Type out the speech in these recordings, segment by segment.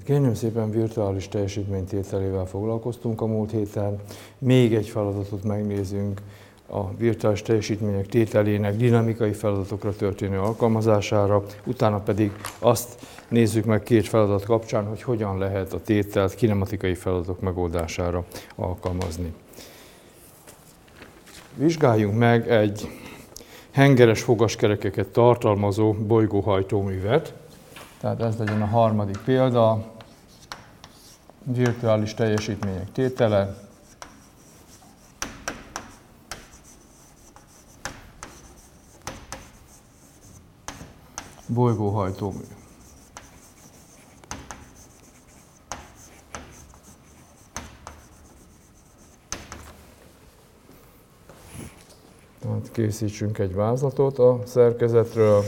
Kérném szépen, virtuális teljesítménytételével foglalkoztunk a múlt héten. Még egy feladatot megnézünk a virtuális teljesítmények tételének dinamikai feladatokra történő alkalmazására, utána pedig azt nézzük meg két feladat kapcsán, hogy hogyan lehet a tételt kinematikai feladatok megoldására alkalmazni. Vizsgáljunk meg egy hengeres fogaskerekeket tartalmazó bolygóhajtóművet. Tehát ez legyen a harmadik példa, virtuális teljesítmények tétele. Bolygóhajtómű. Tehát készítsünk egy vázlatot a szerkezetről.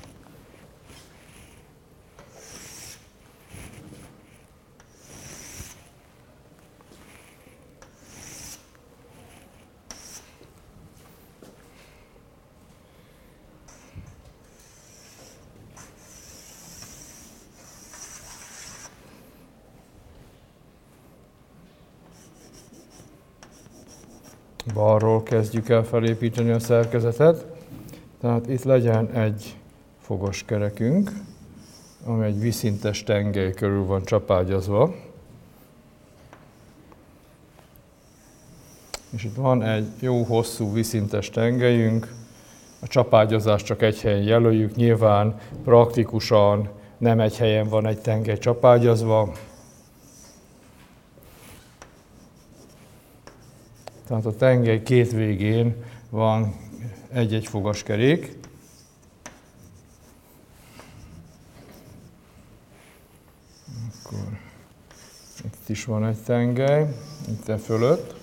Balról kezdjük el felépíteni a szerkezetet. Tehát itt legyen egy fogaskerekünk, ami egy vízszintes tengely körül van csapágyazva. És itt van egy jó hosszú vízszintes tengelyünk. A csapágyazást csak egy helyen jelöljük, nyilván praktikusan nem egy helyen van egy tengely csapágyazva. Tehát a tengely két végén van egy-egy fogaskerék. Akkor itt is van egy tengely, itt e fölött.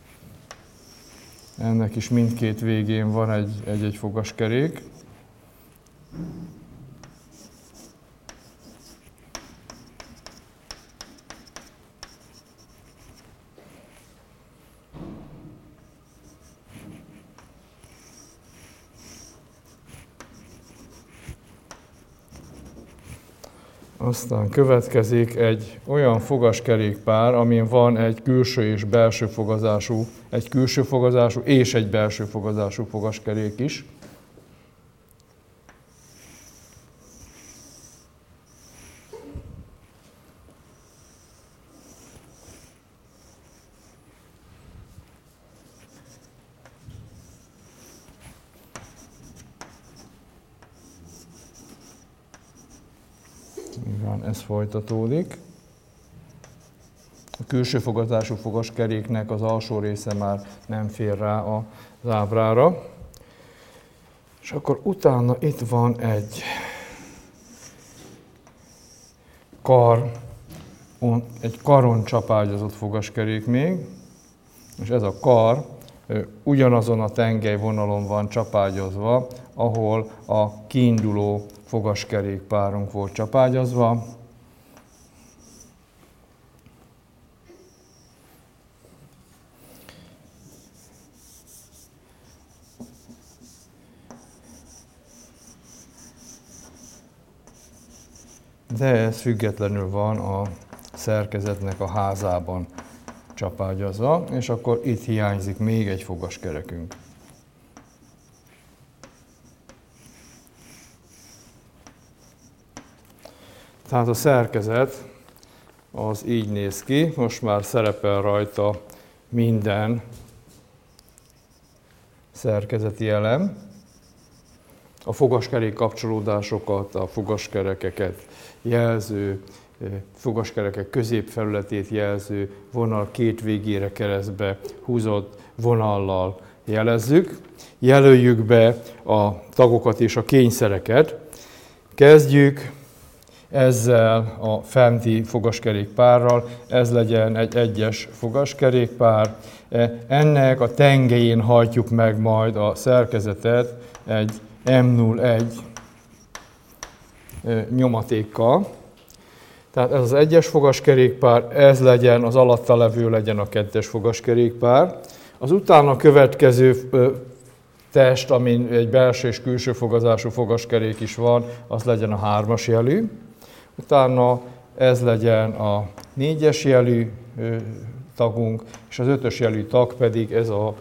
Ennek is mindkét végén van egy-egy fogaskerék. Aztán következik egy olyan fogaskerékpár, amin van egy külső és belső fogazású, egy külső fogazású és egy belső fogazású fogaskerék is. Ez folytatódik. A külső fogazású fogaskeréknek az alsó része már nem fér rá az ábrára. És akkor utána itt van egy karon csapágyazott fogaskerék még, és ez a kar ugyanazon a tengelyvonalon van csapágyazva, ahol a kiinduló fogaskerékpárunk volt csapágyazva. De ez függetlenül van a szerkezetnek a házában csapágyazva, és akkor itt hiányzik még egy fogaskerekünk. Tehát a szerkezet az így néz ki, most már szerepel rajta minden szerkezeti elem. A fogaskerék kapcsolódásokat, a fogaskerekeket jelző, fogaskerekek középfelületét jelző vonal két végére keresztbe húzott vonallal jelezzük. Jelöljük be a tagokat és a kényszereket. Kezdjük ezzel a fenti fogaskerékpárral, ez legyen egy egyes fogaskerékpár. Ennek a tengelyén hajtjuk meg majd a szerkezetet egy M01 nyomatékkal. Tehát ez az egyes fogaskerékpár, ez legyen, az alatta levő legyen a kettes fogaskerékpár. Az utána következő test, amin egy belső és külső fogazású fogaskerék is van, az legyen a hármas jelű. Utána ez legyen a 4-es jelű tagunk, és az 5-ös jelű tag pedig ez a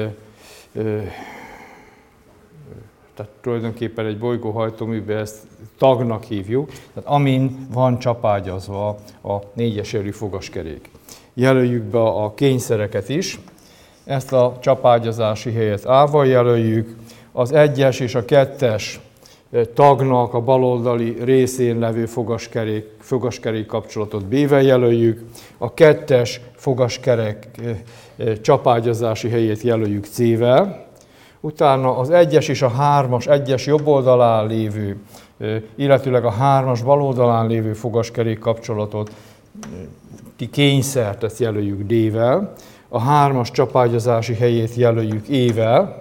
tehát tulajdonképpen egy bolygóhajtóműben ezt tagnak hívjuk, tehát amin van csapágyazva a 4-es jelű fogaskerék. Jelöljük be a kényszereket is, ezt a csapágyazási helyet A-val jelöljük, az 1-es és a 2-es tagnak a baloldali részén levő fogaskerék kapcsolatot B-vel jelöljük, a 2-es fogaskerek csapágyazási helyét jelöljük C-vel, utána az 1-es és a 3-as, 1-es jobb oldalán lévő, illetőleg a 3-as bal oldalán lévő fogaskerék kapcsolatot, kényszert, ezt jelöljük D-vel, a 3-as csapágyazási helyét jelöljük E-vel,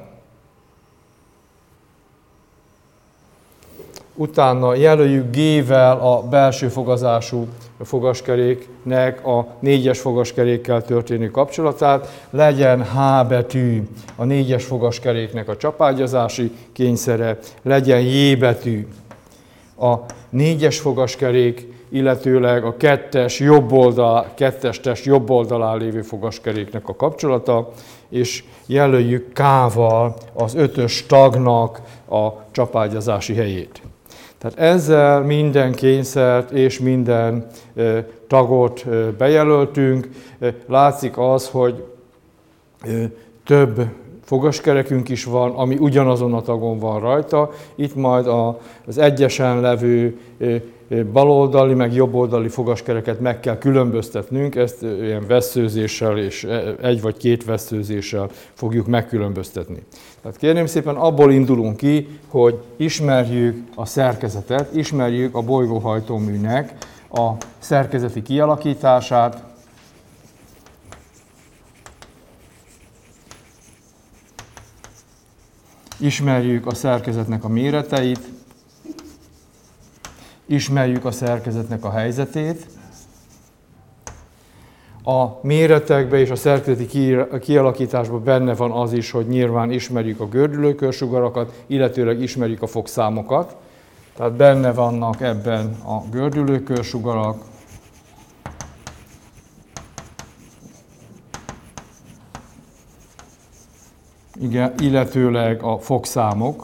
utána jelöljük G-vel a belső fogazású fogaskeréknek a 4-es fogaskerékkel történő kapcsolatát, legyen H betű a 4-es fogaskeréknek a csapágyazási kényszere, legyen J betű a 4-es fogaskerék, illetőleg a 2-es test jobb oldalán lévő fogaskeréknek a kapcsolata, és jelöljük K-val az 5-ös tagnak a csapágyazási helyét. Tehát ezzel minden kényszert és minden tagot bejelöltünk. Látszik az, hogy több fogaskerekünk is van, ami ugyanazon a tagon van rajta. Itt majd az 1-esen levő baloldali, meg jobboldali fogaskereket meg kell különböztetnünk, ezt ilyen vesszőzéssel és 1 vagy 2 vesszőzéssel fogjuk megkülönböztetni. Tehát kérném szépen, abból indulunk ki, hogy ismerjük a szerkezetet, ismerjük a bolygóhajtóműnek a szerkezeti kialakítását, ismerjük a szerkezetnek a méreteit, ismerjük a szerkezetnek a helyzetét. A méretekben és a szerkezeti kialakításban benne van az is, hogy nyilván ismerjük a gördülőkörsugarakat, illetőleg ismerjük a fogszámokat. Tehát benne vannak ebben a gördülőkörsugarak, igen, illetőleg a fogszámok.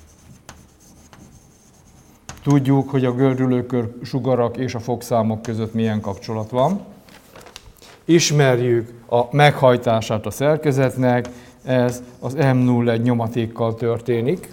Tudjuk, hogy a gördülőkörsugarak és a fogszámok között milyen kapcsolat van. Ismerjük a meghajtását a szerkezetnek, ez az M01 nyomatékkal történik.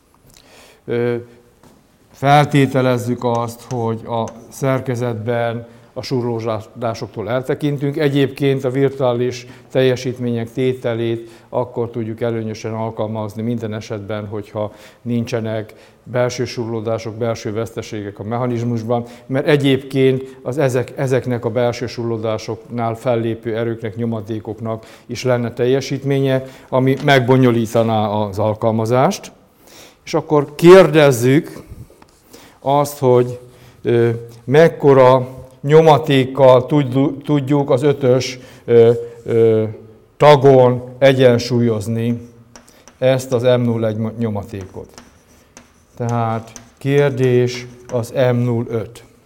Feltételezzük azt, hogy a szerkezetben a surlódásoktól eltekintünk. Egyébként a virtuális teljesítmények tételét akkor tudjuk előnyösen alkalmazni minden esetben, hogyha nincsenek belső surlódások, belső veszteségek a mechanizmusban, mert egyébként ezeknek a belső surlódásoknál fellépő erőknek, nyomatékoknak is lenne teljesítménye, ami megbonyolítaná az alkalmazást. És akkor kérdezzük azt, hogy mekkora nyomatékkal tudjuk az 5-ös tagon egyensúlyozni ezt az M01 nyomatékot. Tehát kérdés az M05.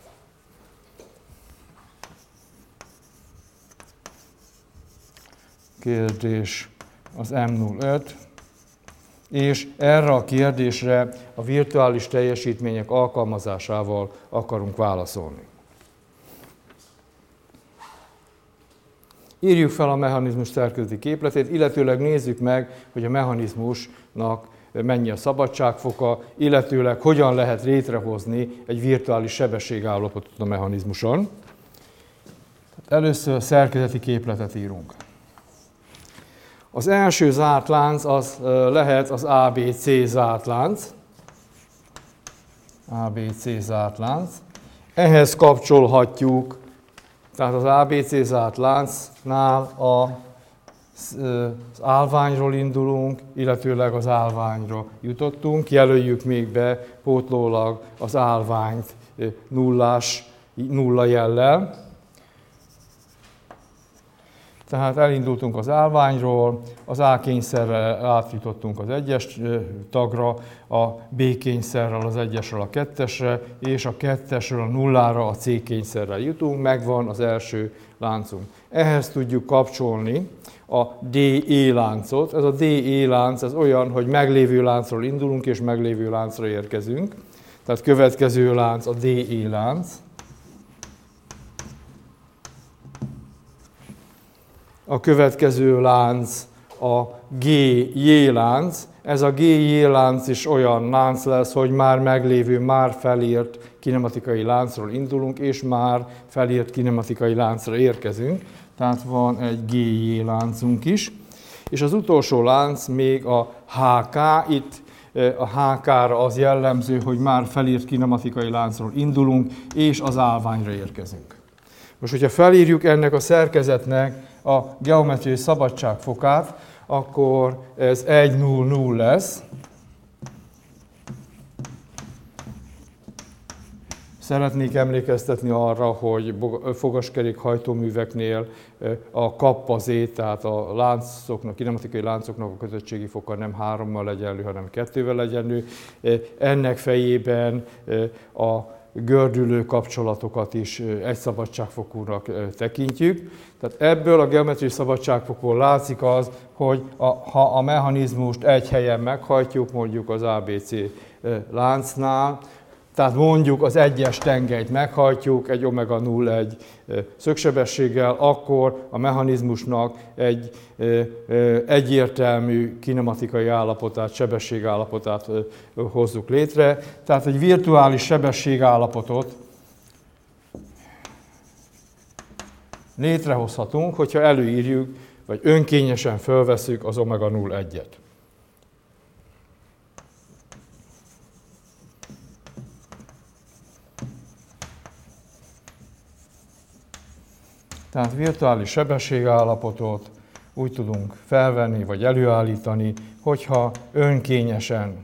Kérdés az M05. És erre a kérdésre a virtuális teljesítmények alkalmazásával akarunk válaszolni. Írjuk fel a mechanizmus szerkezeti képletét, illetőleg nézzük meg, hogy a mechanizmusnak mennyi a szabadságfoka, illetőleg hogyan lehet létrehozni egy virtuális sebességállapotot a mechanizmuson. Tehát először szerkezeti képletet írunk. Az első zárt lánc az lehet az ABC zárt lánc. ABC zárt lánc. Ehhez kapcsolhatjuk, tehát az ABC zárt láncnál az állványról indulunk, illetőleg az állványra jutottunk. Jelöljük még be pótlólag az állványt nulla jellel. Tehát elindultunk az állványról, az A kényszerrel átjutottunk az 1-es tagra, a B kényszerrel az 1-esről a 2-esre, és a 2-esről a 0-ra a C kényszerrel jutunk, megvan az első láncunk. Ehhez tudjuk kapcsolni a DE láncot. Ez a DE lánc, ez olyan, hogy meglévő láncról indulunk, és meglévő láncra érkezünk. Tehát következő lánc a DE lánc. A következő lánc a GJ lánc. Ez a GJ lánc is olyan lánc lesz, hogy már meglévő, már felírt kinematikai láncról indulunk, és már felírt kinematikai láncra érkezünk. Tehát van egy GJ láncunk is. És az utolsó lánc még a HK. Itt a HK-ra az jellemző, hogy már felírt kinematikai láncról indulunk, és az állványra érkezünk. Most, hogyha felírjuk ennek a szerkezetnek a geometriai szabadságfokát, akkor ez 1, 0, 0 lesz. Szeretnék emlékeztetni arra, hogy fogaskerék hajtóműveknél a kappa Z, tehát a láncoknak, kinematikai láncoknak a kötöttségi foka nem 3-mal egyenlő, hanem 2-vel egyenlő. Ennek fejében a gördülő kapcsolatokat is egy szabadságfokúnak tekintjük. Tehát ebből a geometriai szabadságfokból látszik az, hogy ha a mechanizmust egy helyen meghajtjuk, mondjuk az ABC láncnál, tehát mondjuk az 1-es tengelyt meghajtjuk egy omega 0,1 szögsebességgel, akkor a mechanizmusnak egy egyértelmű kinematikai állapotát, sebességállapotát hozzuk létre. Tehát egy virtuális sebességállapotot létrehozhatunk, hogyha előírjuk, vagy önkényesen fölveszünk az omega 0,1-et. Tehát virtuális sebességállapotot úgy tudunk felvenni vagy előállítani, hogyha önkényesen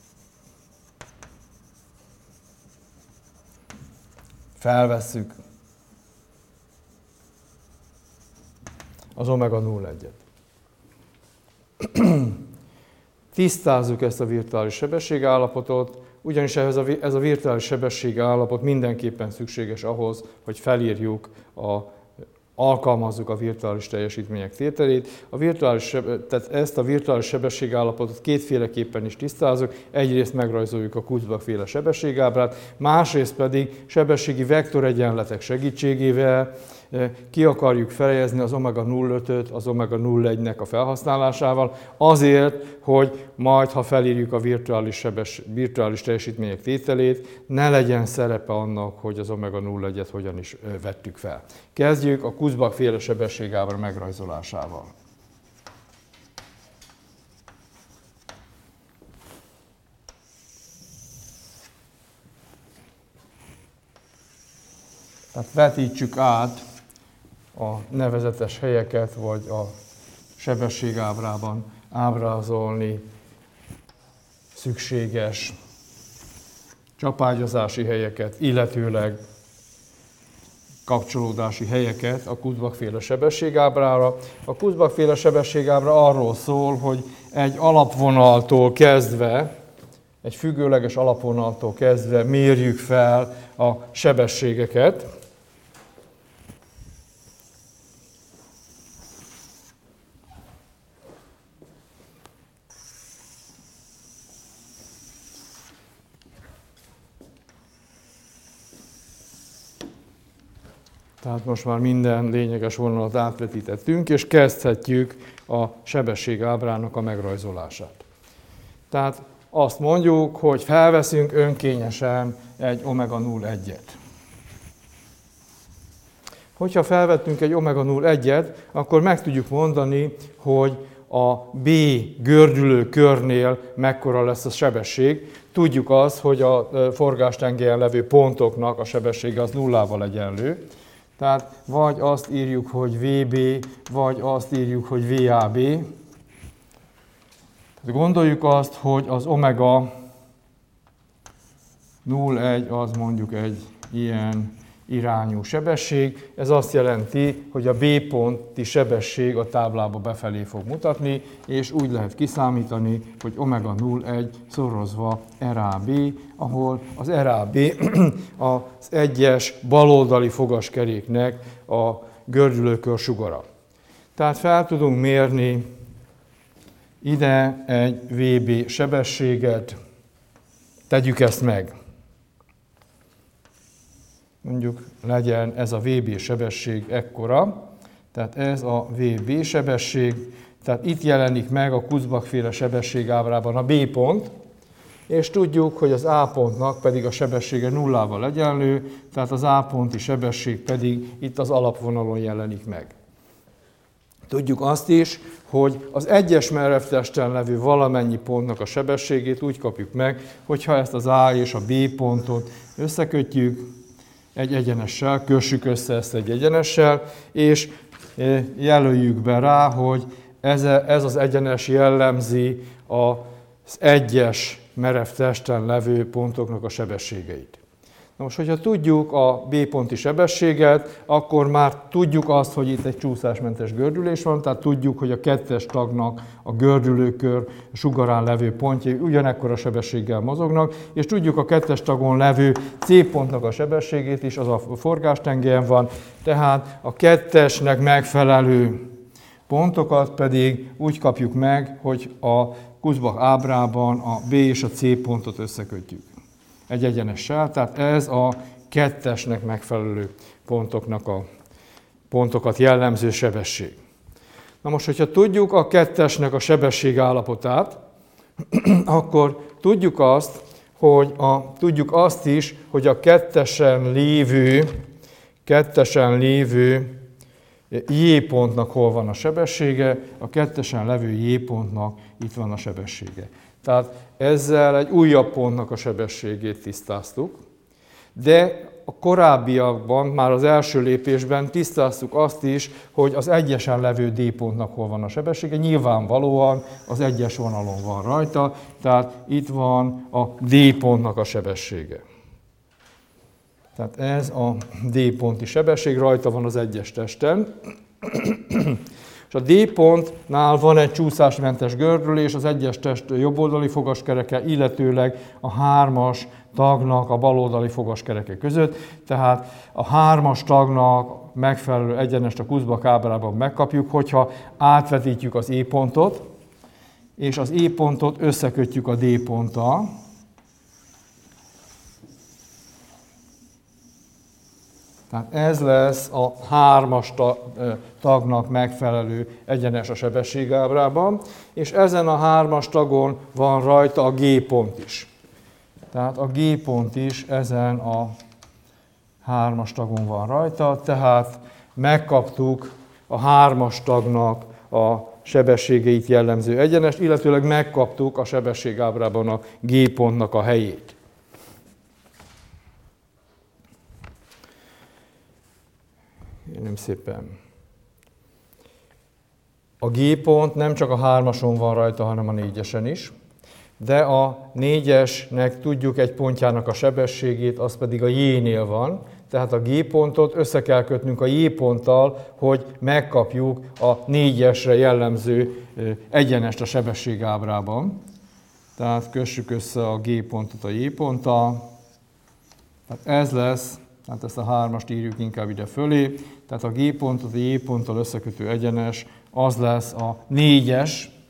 felvesszük az omega 0,1-et. Tisztázzuk ezt a virtuális sebességállapotot, ugyanis ez a virtuális sebességállapot mindenképpen szükséges ahhoz, hogy felírjuk alkalmazzuk a virtuális teljesítmények tételét. Tehát ezt a virtuális sebességállapotot kétféleképpen is tisztázunk. Egyrészt megrajzoljuk a Kurzbach-féle sebességábrát, másrészt pedig sebességi vektoregyenletek segítségével ki akarjuk fejezni az omega 0,5-öt az omega 0,1-nek a felhasználásával, azért, hogy majd, ha felírjuk a virtuális teljesítmények tételét, ne legyen szerepe annak, hogy az omega 0,1-et hogyan is vettük fel. Kezdjük a Kurzbach-féle sebességábra megrajzolásával. Tehát vetítsük át a nevezetes helyeket, vagy a sebességábrában ábrázolni szükséges csapágyozási helyeket, illetőleg kapcsolódási helyeket a Kurzbach-féle sebességábrára. A Kurzbach-féle sebességábra arról szól, hogy egy alapvonaltól kezdve, egy függőleges alapvonaltól kezdve mérjük fel a sebességeket. Tehát most már minden lényeges vonalat átvetítettünk, és kezdhetjük a sebességábrának a megrajzolását. Tehát azt mondjuk, hogy felveszünk önkényesen egy omega 0,1-et. Hogyha felvettünk egy omega 0,1-et, akkor meg tudjuk mondani, hogy a B gördülő körnél mekkora lesz a sebesség. Tudjuk azt, hogy a forgástengelyen levő pontoknak a sebessége az nullával egyenlő. Tehát vagy azt írjuk, hogy VB, vagy azt írjuk, hogy VAB. Tehát gondoljuk azt, hogy az omega 0,1 az mondjuk egy ilyen irányú sebesség. Ez azt jelenti, hogy a B ponti sebesség a táblába befelé fog mutatni, és úgy lehet kiszámítani, hogy omega 0,1 szorozva RAB, ahol az RAB az egyes baloldali fogaskeréknek a gördülőkör sugara. Tehát fel tudunk mérni ide egy VB sebességet, tegyük ezt meg. Mondjuk legyen ez a VB sebesség ekkora, tehát ez a VB sebesség, tehát itt jelenik meg a Kurzbach-féle sebességábrában a B pont, és tudjuk, hogy az A pontnak pedig a sebessége nullával egyenlő, tehát az A ponti sebesség pedig itt az alapvonalon jelenik meg. Tudjuk azt is, hogy az egyes merevtesten levő valamennyi pontnak a sebességét úgy kapjuk meg, hogyha ezt az A és a B pontot összekötjük egy egyenessel, kössük össze ezt egy egyenessel, és jelöljük be rá, hogy ez az egyenes jellemzi az egyes merevtesten levő pontoknak a sebességeit. Na most, hogyha tudjuk a B ponti sebességet, akkor már tudjuk azt, hogy itt egy csúszásmentes gördülés van, tehát tudjuk, hogy a kettes tagnak a gördülőkör sugarán levő pontjai ugyanekkora sebességgel mozognak, és tudjuk a kettes tagon levő C pontnak a sebességét is, az a forgástengelyen van, tehát a kettesnek megfelelő pontokat pedig úgy kapjuk meg, hogy a Kurzbach ábrában a B és a C pontot összekötjük egy egyenessel, tehát ez a kettesnek megfelelő pontokat jellemző sebesség. Na most, hogyha tudjuk a kettesnek a sebesség állapotát, akkor tudjuk azt is, hogy a kettesen lévő J pontnak hol van a sebessége, a kettesen levő J pontnak itt van a sebessége. Tehát ezzel egy újabb pontnak a sebességét tisztáztuk, de a korábbiakban, már az első lépésben tisztáztuk azt is, hogy az egyesen levő D pontnak hol van a sebessége. Nyilvánvalóan az egyes vonalon van rajta, tehát itt van a D pontnak a sebessége. Tehát ez a D ponti sebesség, rajta van az egyes testen. És a D pontnál van egy csúszásmentes gördülés az egyes test jobboldali fogaskereke, illetőleg a hármas tagnak a baloldali fogaskereke között. Tehát a hármas tagnak megfelelő egyenest a Kurzbach ábrában megkapjuk, hogyha átvetítjük az E pontot, és az E pontot összekötjük a D ponttal. Tehát ez lesz a hármas tagnak megfelelő egyenes a sebességábrában, és ezen a hármas tagon van rajta a G pont is. Tehát a G pont is ezen a hármas tagon van rajta, tehát megkaptuk a hármas tagnak a sebességeit jellemző egyenest, illetőleg megkaptuk a sebességábrában a G pontnak a helyét. Kérem szépen. A G pont nem csak a 3-ason van rajta, hanem a 4-esen is, de a 4-esnek tudjuk egy pontjának a sebességét, az pedig a J-nél van, tehát a G pontot össze kell kötnünk a J ponttal, hogy megkapjuk a 4-esre jellemző egyenest a sebességábrában. Tehát kössük össze a G pontot a J ponttal. Tehát ez lesz, tehát ezt a 3-ast írjuk inkább ide fölé, tehát a G pontot a J ponttal összekötő egyenes, az lesz a 4-es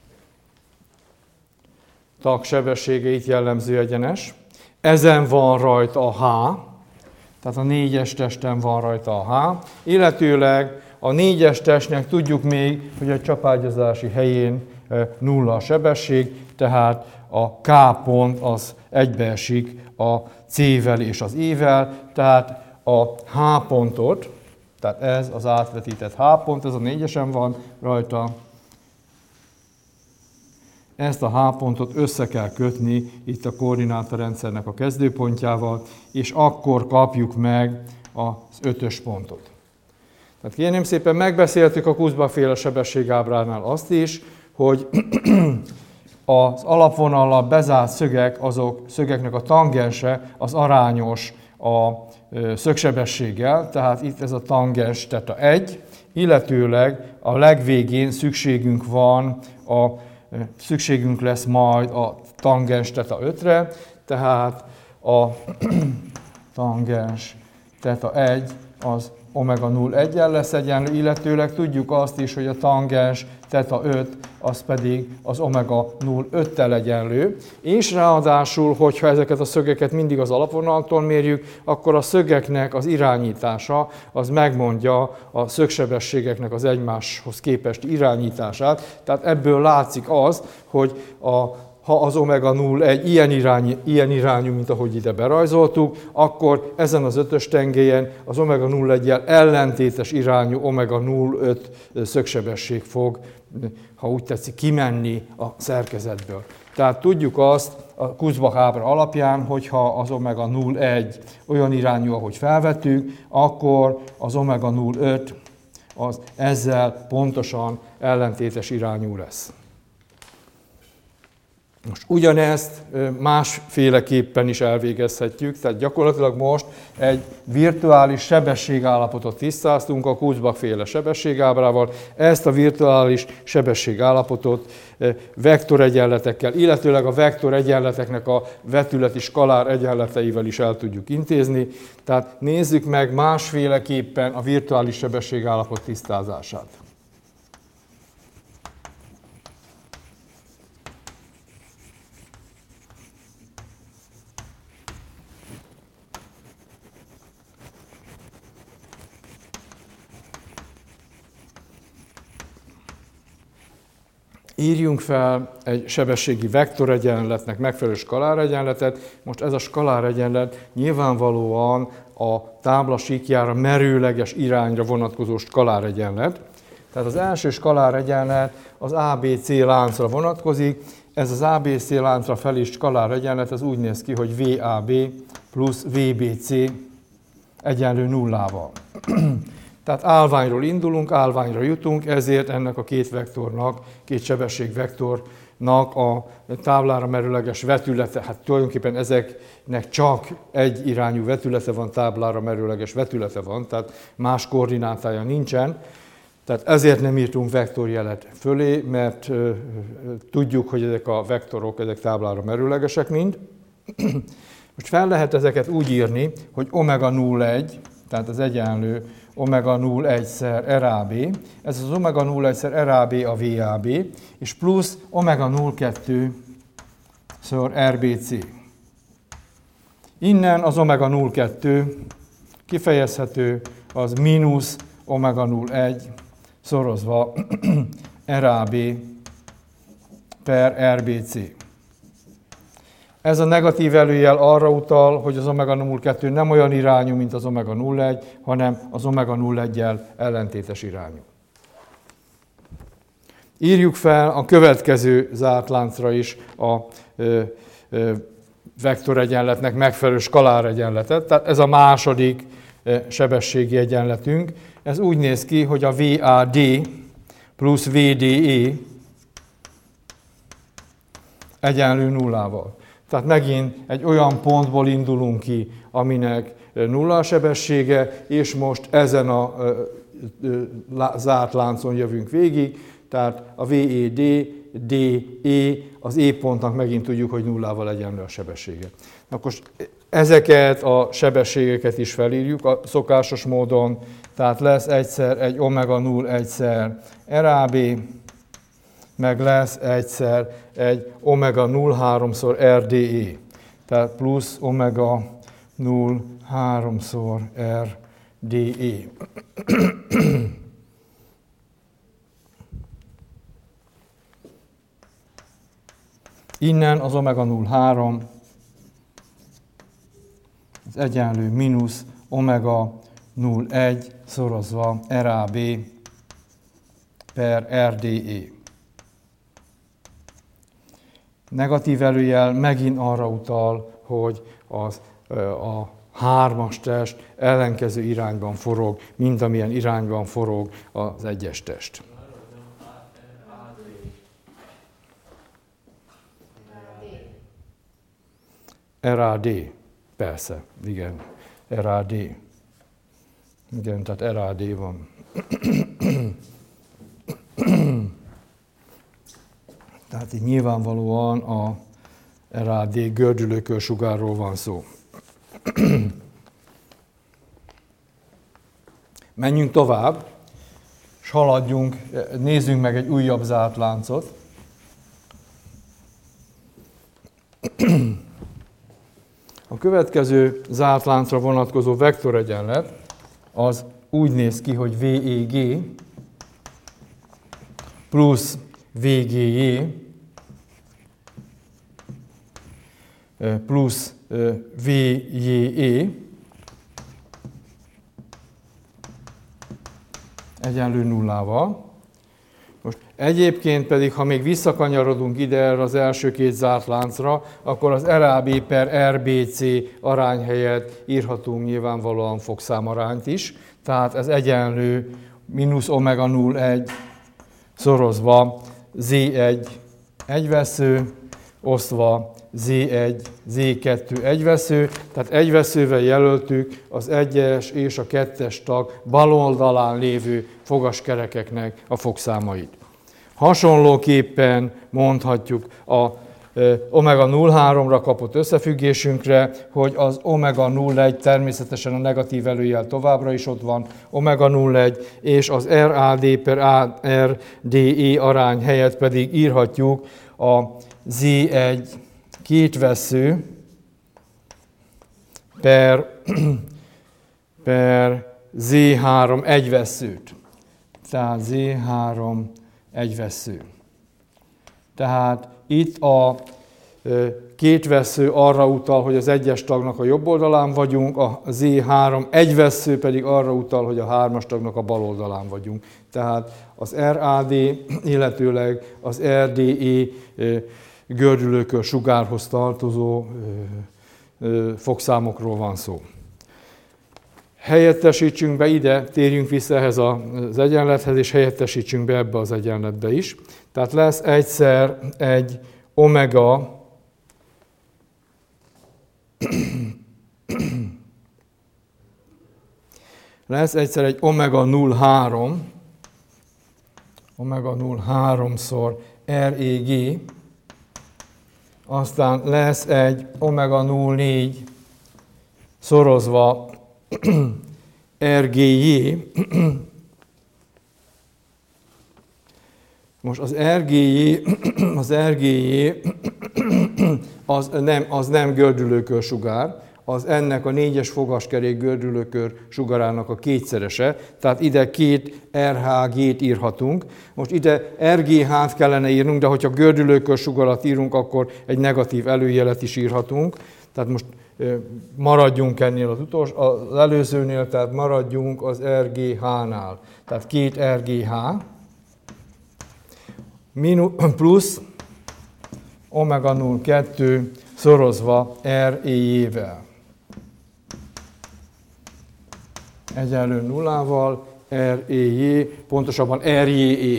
tag sebességeit jellemző egyenes. Ezen van rajta a H, tehát a 4-es testen van rajta a H, illetőleg a 4-es testnek tudjuk még, hogy a csapágyazási helyén nulla a sebesség, tehát a K pont az egybeesik a C-vel és az E-vel, tehát a H pontot, tehát ez az átvetített H pont, ez a 4-esen van rajta, ezt a H pontot össze kell kötni itt a koordinátorrendszernek a kezdőpontjával, és akkor kapjuk meg az 5-ös pontot. Tehát kérném szépen, megbeszéltük a Kurzbach-féle sebességábránál azt is, hogy az alapvonallal bezárt szögek, azok szögeknek a tangense az arányos a szögsebességgel, tehát itt ez a tangens θ 1, illetőleg a legvégén szükségünk lesz majd a tangens θ 5-re, tehát a tangens θ 1 az omega 0,1-jel lesz egyenlő, illetőleg tudjuk azt is, hogy a tangens θ 5 az pedig az omega 0,5-tel egyenlő, és ráadásul, hogyha ezeket a szögeket mindig az alapvonaltól mérjük, akkor a szögeknek az irányítása az megmondja a szögsebességeknek az egymáshoz képest irányítását, tehát ebből látszik az, hogy ha az omega 0,1 ilyen irányú, mint ahogy ide berajzoltuk, akkor ezen az ötös tengelyen az omega 0,1-jel ellentétes irányú omega 0,5 szögsebesség fog, ha úgy tetszik, kimenni a szerkezetből. Tehát tudjuk azt a Kurzbach-Ábra alapján, hogyha az omega 0,1 olyan irányú, ahogy felvettük, akkor az omega 0,5 az ezzel pontosan ellentétes irányú lesz. Most ugyanezt másféleképpen is elvégezhetjük, tehát gyakorlatilag most egy virtuális sebességállapotot tisztáztunk a Kurzbach-féle sebességábrával. Ezt a virtuális sebességállapotot vektoregyenletekkel, illetőleg a vektoregyenleteknek a vetületi skalár egyenleteivel is el tudjuk intézni. Tehát nézzük meg másféleképpen a virtuális sebességállapot tisztázását. Írjunk fel egy sebességi vektoregyenletnek megfelelő skaláregyenletet. Most ez a skaláregyenlet nyilvánvalóan a tábla síkjára merőleges irányra vonatkozó skaláregyenlet. Tehát az első skaláregyenlet az ABC láncra vonatkozik. Ez az ABC láncra felé skaláregyenlet az úgy néz ki, hogy VAB plusz VBC egyenlő nullával. Tehát állványról indulunk, állványra jutunk, ezért ennek a két vektornak, két sebességvektornak a táblára merőleges vetülete, hát tulajdonképpen ezeknek csak egy irányú vetülete van, táblára merőleges vetülete van, tehát más koordinátája nincsen. Tehát ezért nem írtunk vektorjelet fölé, mert tudjuk, hogy ezek a vektorok, ezek táblára merőlegesek mind. Most fel lehet ezeket úgy írni, hogy omega 0,1, tehát az egyenlő omega 0,1-szer RAB, ez az omega 0,1-szer RAB a VAB, és plusz omega 0,2-ször RBC. Innen az omega 0,2 kifejezhető, az mínusz omega 0,1 szorozva RAB per RBC. Ez a negatív előjel arra utal, hogy az omega 0,2 nem olyan irányú, mint az omega 0,1, hanem az omega 0,1-jel ellentétes irányú. Írjuk fel a következő zárt láncra is a vektoregyenletnek megfelelő skaláregyenletet. Tehát ez a második sebességi egyenletünk. Ez úgy néz ki, hogy a VAD plusz VDE egyenlő nullával. Tehát megint egy olyan pontból indulunk ki, aminek nulla a sebessége, és most ezen a zárt láncon jövünk végig, tehát a VED, DE, az E pontnak megint tudjuk, hogy nullával egyenlő a sebessége. Akkor ezeket a sebességeket is felírjuk a szokásos módon, tehát lesz egyszer egy omega 0,1-szer RAB, meg lesz egyszer egy omega 0,3-szor RDE, tehát plusz omega 0,3-szor RDE. Innen az omega 0,3 az egyenlő mínusz omega 0,1 szorozva RAB per RDE. Negatív előjel megint arra utal, hogy a hármas test ellenkező irányban forog, mint amilyen irányban forog az egyes test. RAD, persze, igen. RAD. Igen, tehát RAD van. Tehát így nyilvánvalóan a RAD gördülőkörsugárról van szó. Menjünk tovább, és haladjunk, nézzünk meg egy újabb zárt láncot. A következő zárt láncra vonatkozó vektoregyenlet az úgy néz ki, hogy VEG plusz VGJ plusz VJE egyenlő nullával. Most egyébként pedig, ha még visszakanyarodunk ide erre az első két zárt láncra, akkor az RAB per RBC arány helyett írhatunk nyilvánvalóan fogszámarányt is. Tehát ez egyenlő mínusz omega 0,1 szorozva Z1 egyvesző, osztva Z1, Z2 egyvesző, tehát egyveszővel jelöltük az 1-es és a 2-es tag bal oldalán lévő fogaskerekeknek a fogszámait. Hasonlóképpen mondhatjuk a omega 0,3-ra kapott összefüggésünkre, hogy az omega 0,1 természetesen a negatív előjel továbbra is ott van, omega 0,1 és az RAD per RDE arány helyett pedig írhatjuk a Z1 kétvesző per Z3 egyveszőt. Tehát Z3 egyvesző. Tehát itt a kétvesző arra utal, hogy az egyes tagnak a jobb oldalán vagyunk, a Z3 egyvesző pedig arra utal, hogy a hármas tagnak a bal oldalán vagyunk. Tehát az RAD, illetőleg az RDE gördülőkör sugárhoz tartozó fogszámokról van szó. Helyettesítsünk be ide, térjünk vissza ehhez az egyenlethez, és helyettesítsünk be ebbe az egyenletbe is. Tehát lesz egyszer egy omega lesz egyszer egy omega 0,3-szor REG, aztán lesz egy omega 0,4 szorozva RGJ. Most az RGJ az nem gördülőkör sugár, az ennek a 4-es fogaskerék gördülőkör sugarának a kétszerese, tehát ide két RHG-t írhatunk. Most ide RGH-t kellene írnunk, de hogyha gördülőkör sugarat írunk, akkor egy negatív előjelet is írhatunk. Tehát most maradjunk ennél az előzőnél, tehát maradjunk az RGH-nál. Tehát két RGH plusz omega 0,2 szorozva REJ-vel. Egyenlő nullával, REJ, pontosabban RJE.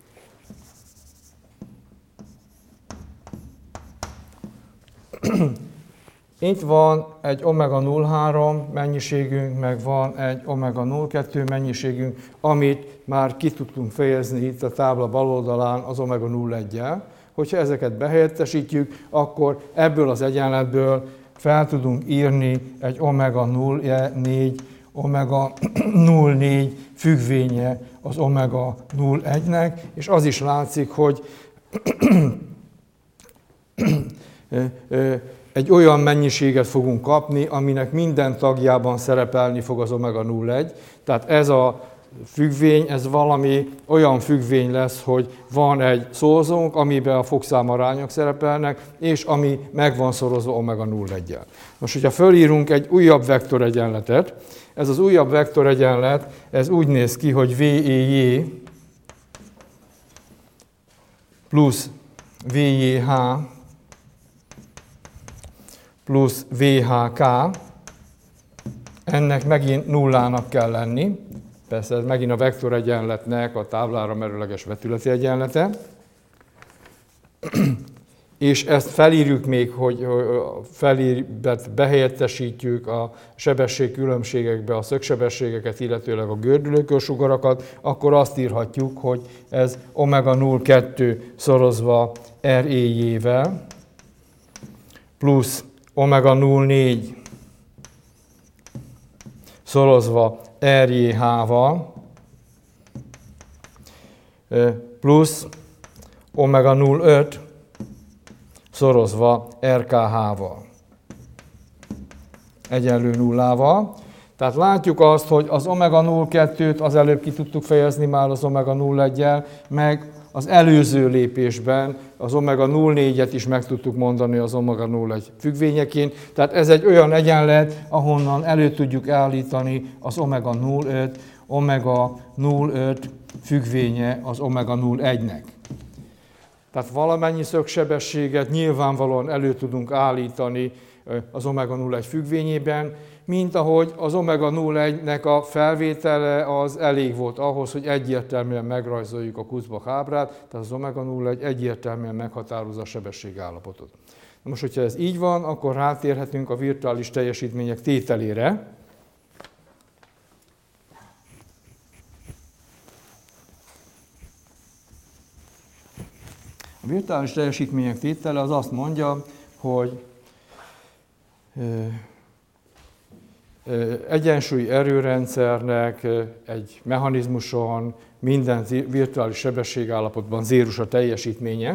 Itt van egy omega 0,3 mennyiségünk, meg van egy omega 0,2 mennyiségünk, amit már ki tudtunk fejezni itt a tábla bal oldalán az omega 0,1-jel. Hogyha ezeket behelyettesítjük, akkor ebből az egyenletből fel tudunk írni egy omega 0,4 függvénye az omega 0,1-nek, és az is látszik, hogy egy olyan mennyiséget fogunk kapni, aminek minden tagjában szerepelni fog az omega 0,1. Tehát ez a függvény, ez valami olyan függvény lesz, hogy van egy szorzónk, amiben a fogszámarányok szerepelnek, és ami meg van szorozva omega 0,1-jel. Most, hogyha fölírunk egy újabb vektoregyenletet, ez az újabb vektoregyenlet, ez úgy néz ki, hogy VEJ plusz VJH plusz VHK, ennek megint nullának kell lenni. Persze ez megint a vektoregyenletnek a táblára merőleges vetületi egyenlete. és ezt felírjuk még, hogy behelyettesítjük a sebességkülönbségekbe a szögsebességeket, illetőleg a gördülőkörsugarakat, akkor azt írhatjuk, hogy ez omega 0,2 szorozva REJ-vel, plusz omega 0,4 szorozva RJH-val, plusz omega 0,5 szorozva RKH-val, egyenlő nullával. Tehát látjuk azt, hogy az omega 0,2-t az előbb ki tudtuk fejezni már az omega 0,1-jel, meg az előző lépésben az omega 0,4-et is meg tudtuk mondani az omega 0,1 függvényeként. Tehát ez egy olyan egyenlet, ahonnan elő tudjuk állítani az omega 0,5 függvénye az omega 0,1-nek. Tehát valamennyi szögsebességet nyilvánvalóan elő tudunk állítani az omega 0,1 függvényében, mint ahogy az omega 0,1-nek a felvétele az elég volt ahhoz, hogy egyértelműen megrajzoljuk a Kurzbach ábrát, tehát az omega 0,1 egyértelműen meghatározza a sebességállapotot. Most, hogyha ez így van, akkor rátérhetünk a virtuális teljesítmények tételére. A virtuális teljesítmények tétele az azt mondja, hogy egyensúlyi erőrendszernek egy mechanizmuson minden virtuális sebességállapotban zérus a teljesítménye.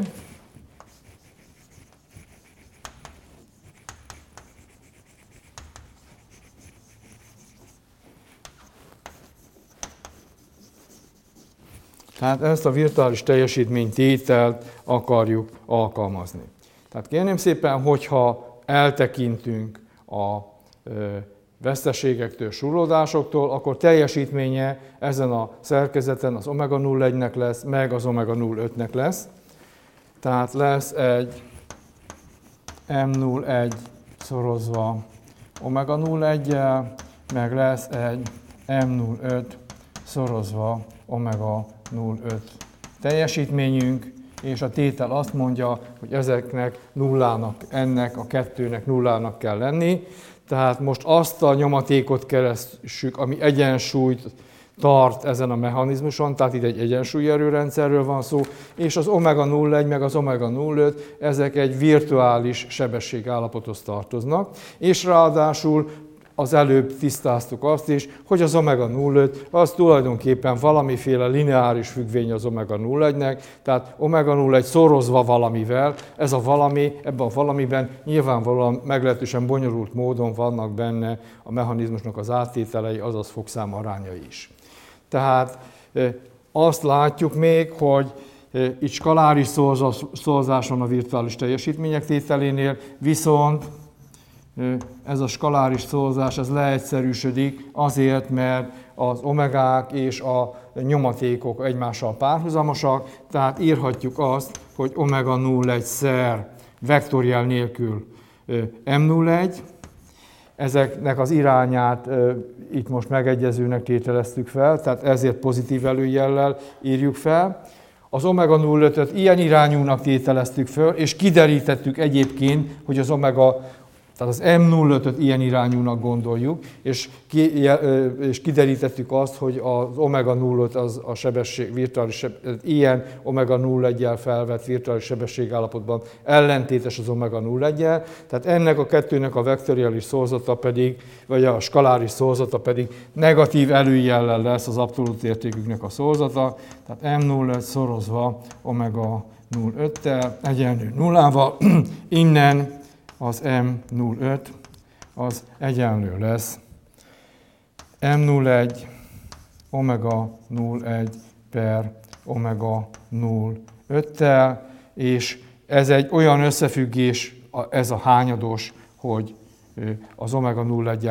Tehát ezt a virtuális teljesítménytételt akarjuk alkalmazni. Tehát kérném szépen, hogyha eltekintünk a veszteségektől, súrlódásoktól, akkor teljesítménye ezen a szerkezeten az omega 0,1-nek lesz, meg az omega 0,5-nek lesz. Tehát lesz egy M01 szorozva omega 0,1-jel, meg lesz egy M05 szorozva omega 0,5 teljesítményünk, és a tétel azt mondja, hogy ezeknek nullának, ennek a kettőnek nullának kell lenni. Tehát most azt a nyomatékot keressük, ami egyensúlyt tart ezen a mechanizmuson, tehát itt egy egyensúlyi erőrendszerről van szó, és az omega 0,1 meg az omega 0,5, ezek egy virtuális sebességállapothoz tartoznak, és ráadásul az előbb tisztáztuk azt is, hogy az omega 0,5 az tulajdonképpen valamiféle lineáris függvény az omega 0,1-nek, tehát omega 0,1 szorozva valamivel, ez a valami, ebben a valamiben nyilvánvalóan meglehetősen bonyolult módon vannak benne a mechanizmusnak az áttételei, azaz fogszám arányai is. Tehát azt látjuk még, hogy itt skaláris szorzás van a virtuális teljesítmények tételénél, viszont ez a skaláris szorzás ez leegyszerűsödik azért, mert az omegák és a nyomatékok egymással párhuzamosak, tehát írhatjuk azt, hogy omega 0,1 szer vektorjel nélkül M01, ezeknek az irányát itt most megegyezőnek tételeztük fel, tehát ezért pozitív előjellel írjuk fel. Az omega 0,5-öt ilyen irányúnak tételeztük föl, és kiderítettük egyébként, hogy az omega, tehát az M05-öt ilyen irányúnak gondoljuk, és kiderítettük azt, hogy az omega 0,5 az a sebesség, virtuális ilyen omega 0,1-jel felvett virtuális sebességállapotban ellentétes az omega 0,1-jel, tehát ennek a kettőnek a vektoriális szorzata pedig, vagy a skaláris szorzata pedig negatív előjellel lesz az abszolút értéküknek a szorzata, tehát M05 szorozva omega 0,5-tel egyenlő nullával, innen az M05 az egyenlő lesz M01 omega 0,1 per omega 0,5-tel, és ez egy olyan összefüggés, ez a hányados, hogy az omega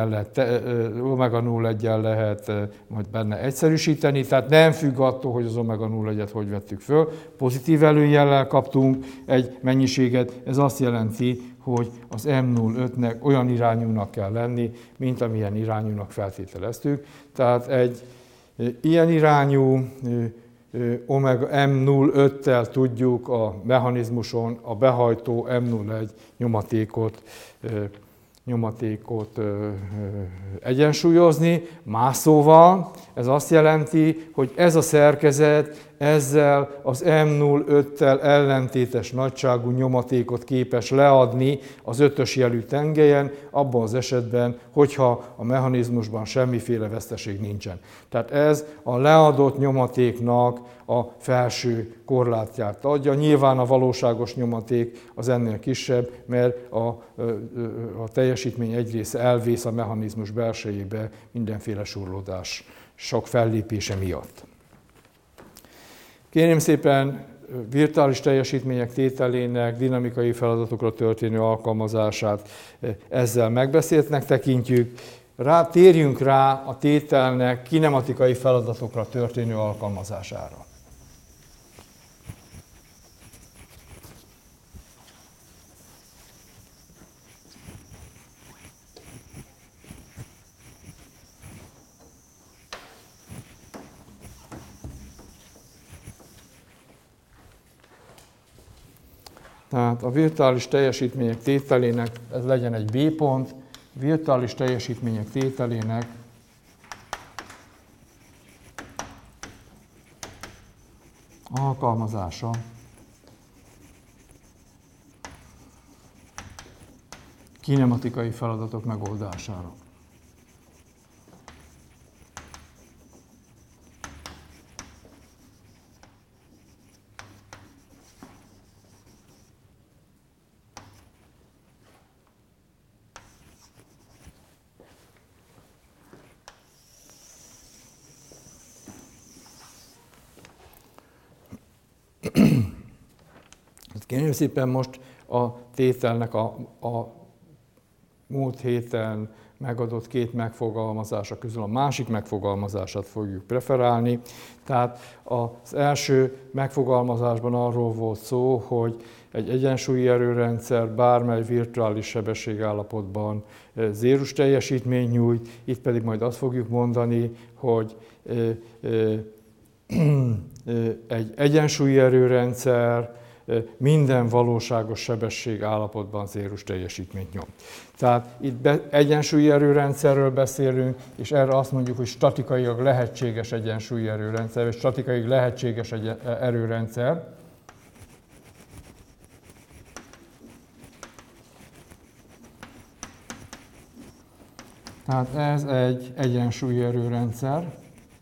0,1-jel lehet majd benne egyszerűsíteni, tehát nem függ attól, hogy az omega 0,1-et hogy vettük föl. Pozitív előjellel kaptunk egy mennyiséget, ez azt jelenti, hogy az M05-nek olyan irányúnak kell lenni, mint amilyen irányúnak feltételeztük. Tehát egy ilyen irányú omega M05-tel tudjuk a mechanizmuson a behajtó M01 nyomatékot egyensúlyozni. Más szóval ez azt jelenti, hogy ez a szerkezet ezzel az M05-tel ellentétes nagyságú nyomatékot képes leadni az 5-ös jelű tengelyen, abban az esetben, hogyha a mechanizmusban semmiféle veszteség nincsen. Tehát ez a leadott nyomatéknak a felső korlátját adja. Nyilván a valóságos nyomaték az ennél kisebb, mert a teljesítmény egy része elvész a mechanizmus belsejébe mindenféle surlódás sok fellépése miatt. Kérem szépen, virtuális teljesítmények tételének dinamikai feladatokra történő alkalmazását ezzel megbeszéltnek tekintjük. Térjünk rá a tételnek kinematikai feladatokra történő alkalmazására. Tehát a virtuális teljesítmények tételének, ez legyen egy B pont, virtuális teljesítmények tételének alkalmazása kinematikai feladatok megoldására. Kérem szépen most a tételnek a múlt héten megadott két megfogalmazása közül a másik megfogalmazását fogjuk preferálni. Tehát az első megfogalmazásban arról volt szó, hogy egy egyensúlyi erőrendszer bármely virtuális sebességállapotban zérus teljesítményt nyújt, itt pedig majd azt fogjuk mondani, hogy egy egyensúlyi erőrendszer minden valóságos sebesség állapotban zérus teljesítményt nyom. Tehát itt egyensúlyi erőrendszerről beszélünk, és erre azt mondjuk, hogy statikailag lehetséges egyensúlyi erőrendszer, vagy statikailag lehetséges erőrendszer. Tehát ez egy egyensúlyi erőrendszer.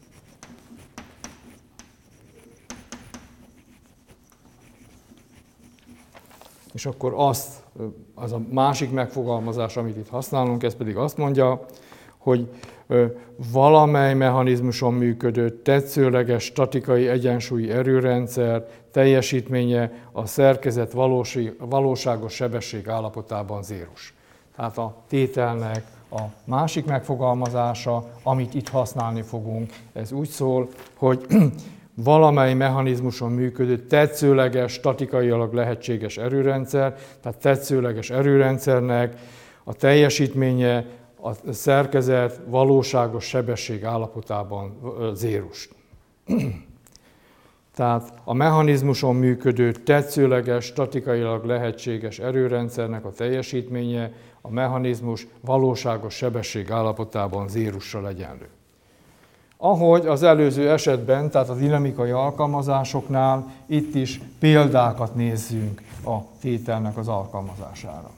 És akkor az a másik megfogalmazás, amit itt használunk, ez pedig azt mondja, hogy valamely mechanizmuson működő tetszőleges statikai egyensúlyi erőrendszer teljesítménye a szerkezet valóságos sebesség állapotában zérus. Tehát a tételnek a másik megfogalmazása, amit itt használni fogunk, ez úgy szól, hogy valamely mechanizmuson működő tetszőleges, statikailag lehetséges erőrendszer, tehát tetszőleges erőrendszernek a teljesítménye a szerkezet valóságos sebesség állapotában zérus. Tehát a mechanizmuson működő tetszőleges, statikailag lehetséges erőrendszernek a teljesítménye a mechanizmus valóságos sebesség állapotában zérussal egyenlő. Ahogy az előző esetben, tehát a dinamikai alkalmazásoknál, itt is példákat nézzünk a tételnek az alkalmazására.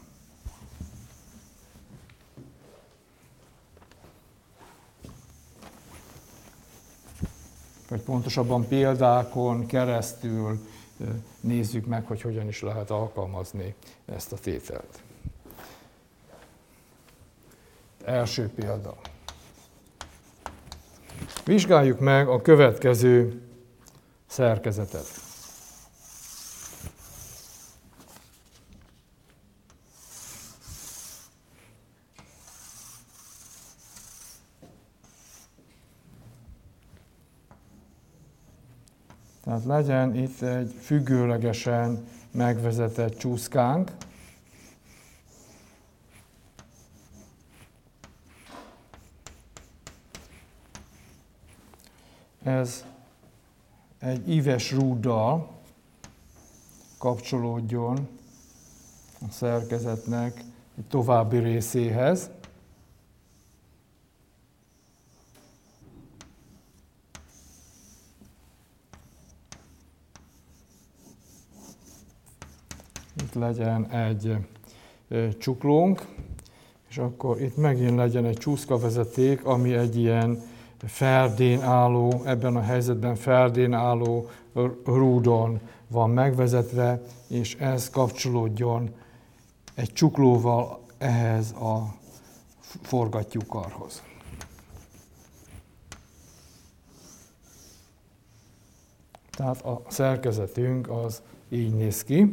Vagy pontosabban példákon keresztül nézzük meg, hogy hogyan is lehet alkalmazni ezt a tételt. Első példa. Vizsgáljuk meg a következő szerkezetet. Tehát legyen itt egy függőlegesen megvezetett csúszkánk. Ez egy íves rúddal kapcsolódjon a szerkezetnek egy további részéhez. Itt legyen egy csuklónk, és akkor itt megint legyen egy csúszkavezeték, ami egy ilyen ferdén álló, ebben a helyzetben ferdén álló rúdon van megvezetve, és ez kapcsolódjon egy csuklóval ehhez a forgattyúkarhoz. Tehát a szerkezetünk az így néz ki.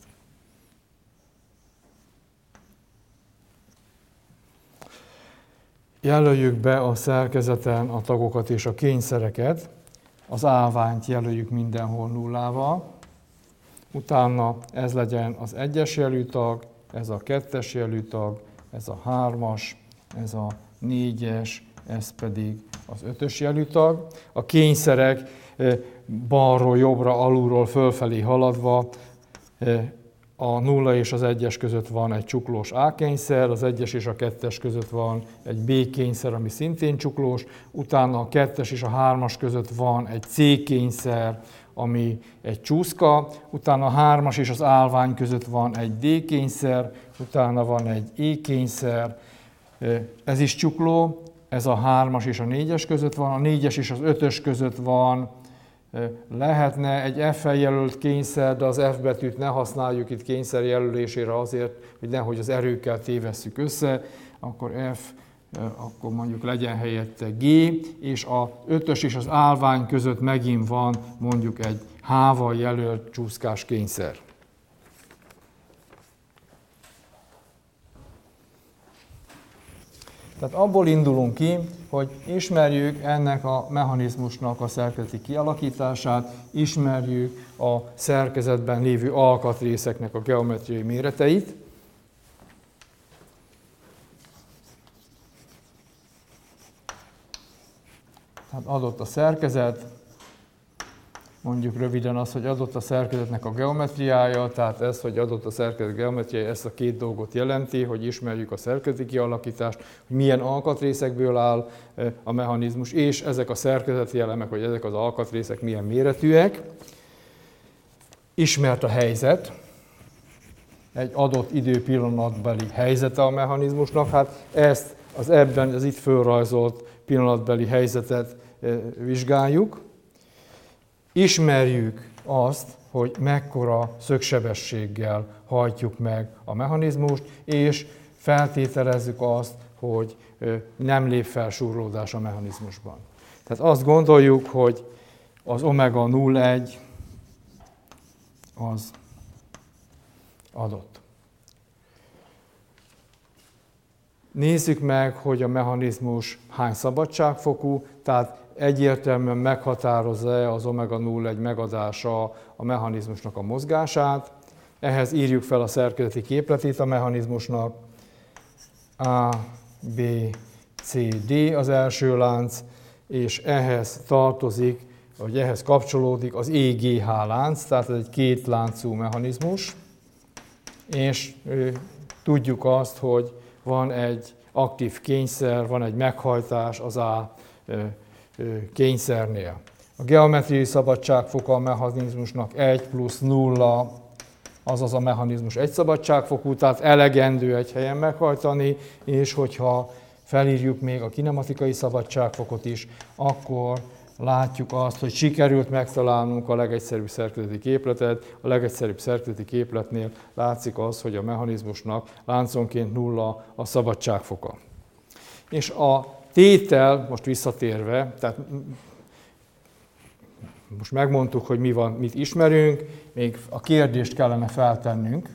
Jelöljük be a szerkezeten a tagokat és a kényszereket. Az állványt jelöljük mindenhol nullával. Utána ez legyen az 1-es jelű tag, ez a 2-es jelű tag, ez a 3-as, ez a 4-es, ez pedig az 5-ös jelű tag. A kényszerek balról jobbra, alulról fölfelé haladva, a 0 és az 1-es között van egy csuklós A kényszer, az 1-es és a 2-es között van egy B kényszer, ami szintén csuklós, utána a 2-es és a 3-as között van egy C kényszer, ami egy csúszka, utána a 3-as és az állvány között van egy D kényszer, utána van egy E kényszer, ez is csukló, ez a 3-as és a 4-es között van, a 4-es és az 5-ös között van, lehetne egy F-fel jelölt kényszer, de az F betűt ne használjuk itt kényszer jelölésére azért, hogy nehogy az erőkkel tévesszük össze, akkor F, akkor mondjuk legyen helyette G, és a 5-ös és az állvány között megint van mondjuk egy H-val jelölt csúszkás kényszer. Tehát abból indulunk ki, hogy ismerjük ennek a mechanizmusnak a szerkezeti kialakítását, ismerjük a szerkezetben lévő alkatrészeknek a geometriai méreteit. Tehát adott a szerkezet, mondjuk röviden az, hogy adott a szerkezetnek a geometriája, tehát ez, hogy adott a szerkezet geometriája, ezt a két dolgot jelenti, hogy ismerjük a szerkezeti kialakítást, hogy milyen alkatrészekből áll a mechanizmus, és ezek a szerkezeti elemek, vagy ezek az alkatrészek milyen méretűek. Ismert a helyzet, egy adott időpillanatbeli helyzete a mechanizmusnak, hát ezt ebben az itt fölrajzolt pillanatbeli helyzetet vizsgáljuk. Ismerjük azt, hogy mekkora szögsebességgel hajtjuk meg a mechanizmust, és feltételezzük azt, hogy nem lép fel súrlódás a mechanizmusban. Tehát azt gondoljuk, hogy az omega 0,1 az adott. Nézzük meg, hogy a mechanizmus hány szabadságfokú, tehát egyértelműen meghatározza az omega 0,1 megadása a mechanizmusnak a mozgását. Ehhez írjuk fel a szerkezeti képletét a mechanizmusnak. A, B, C, D az első lánc, és ehhez tartozik, vagy ehhez kapcsolódik az EGH lánc, tehát ez egy két láncú mechanizmus, és tudjuk azt, hogy van egy aktív kényszer, van egy meghajtás az A kényszernél. A geometriai szabadságfoka a mechanizmusnak 1 plusz 0, azaz a mechanizmus egy szabadságfokú, tehát elegendő egy helyen meghajtani, és hogyha felírjuk még a kinematikai szabadságfokot is, akkor látjuk azt, hogy sikerült megtalálnunk a legegyszerűbb szerkezeti képletet. A legegyszerűbb szerkezeti képletnél látszik az, hogy a mechanizmusnak lánconként 0 a szabadságfoka. És a tétel, most visszatérve, tehát most megmondtuk, hogy mi van, mit ismerünk, még a kérdést kellene feltennünk.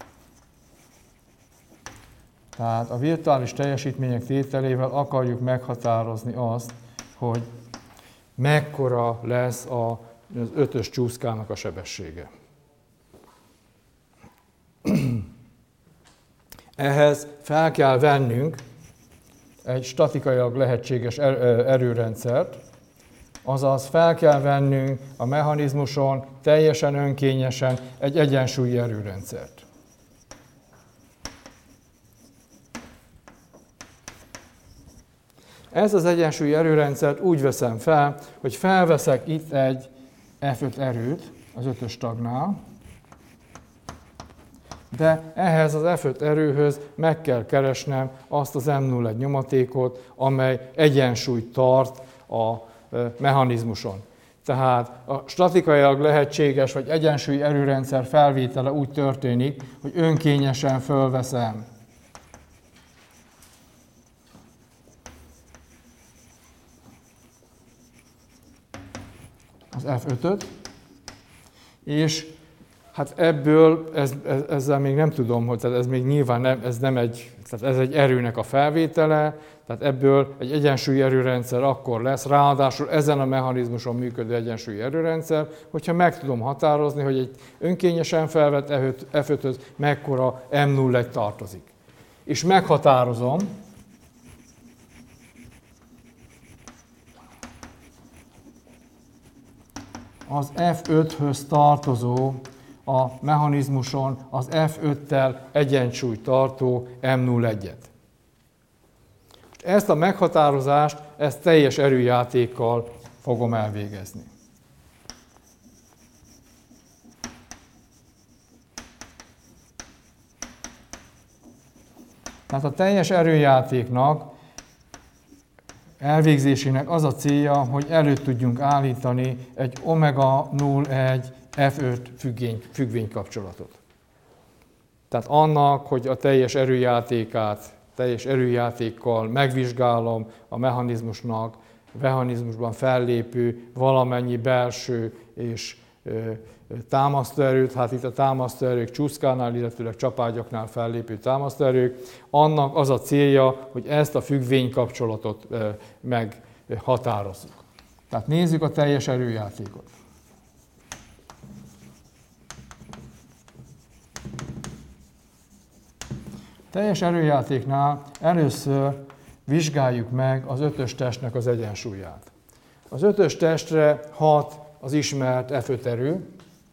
Tehát a virtuális teljesítmények tételével akarjuk meghatározni azt, hogy mekkora lesz az ötös csúszkának a sebessége. Ehhez fel kell vennünk egy statikailag lehetséges erőrendszert, Azaz fel kell vennünk a mechanizmuson teljesen önkényesen egy egyensúlyi erőrendszert. Ez az egyensúlyi erőrendszert úgy veszem fel, hogy felveszek itt egy F5 erőt az 5-ös tagnál, de ehhez az F5 erőhöz meg kell keresnem azt az M01 nyomatékot, amely egyensúlyt tart a mechanizmuson. Tehát a statikailag lehetséges vagy egyensúlyi erőrendszer felvétele úgy történik, hogy önkényesen fölveszem az F5-öt, és hát ebből, ezzel még nem tudom, hogy tehát ez még nyilván nem, tehát ez egy erőnek a felvétele, tehát ebből egy egyensúlyi erőrendszer akkor lesz, ráadásul ezen a mechanizmuson működő egyensúlyi erőrendszer, hogyha meg tudom határozni, hogy egy önkényesen felvett F5-höz mekkora M01 tartozik. És meghatározom, az F5-höz tartozó a mechanizmuson az F5-tel egyensúlyt tartó M01-et. Ezt a meghatározást, ezt teljes erőjátékkal fogom elvégezni. Tehát a teljes erőjátéknak elvégzésének az a célja, hogy elő tudjunk állítani egy omega 0,1 F5 függvénykapcsolatot. Tehát annak, hogy a teljes erőjátékkal megvizsgálom a mechanizmusban fellépő valamennyi belső és támasztóerőt, hát itt a támasztóerők csúszkánál, illetőleg csapágyaknál fellépő támasztóerők, annak az a célja, hogy ezt a függvénykapcsolatot meghatározzuk. Tehát nézzük a teljes erőjátékot. Teljes erőjátéknál először vizsgáljuk meg az 5-ös testnek az egyensúlyát. Az 5-ös testre hat az ismert F5 erő,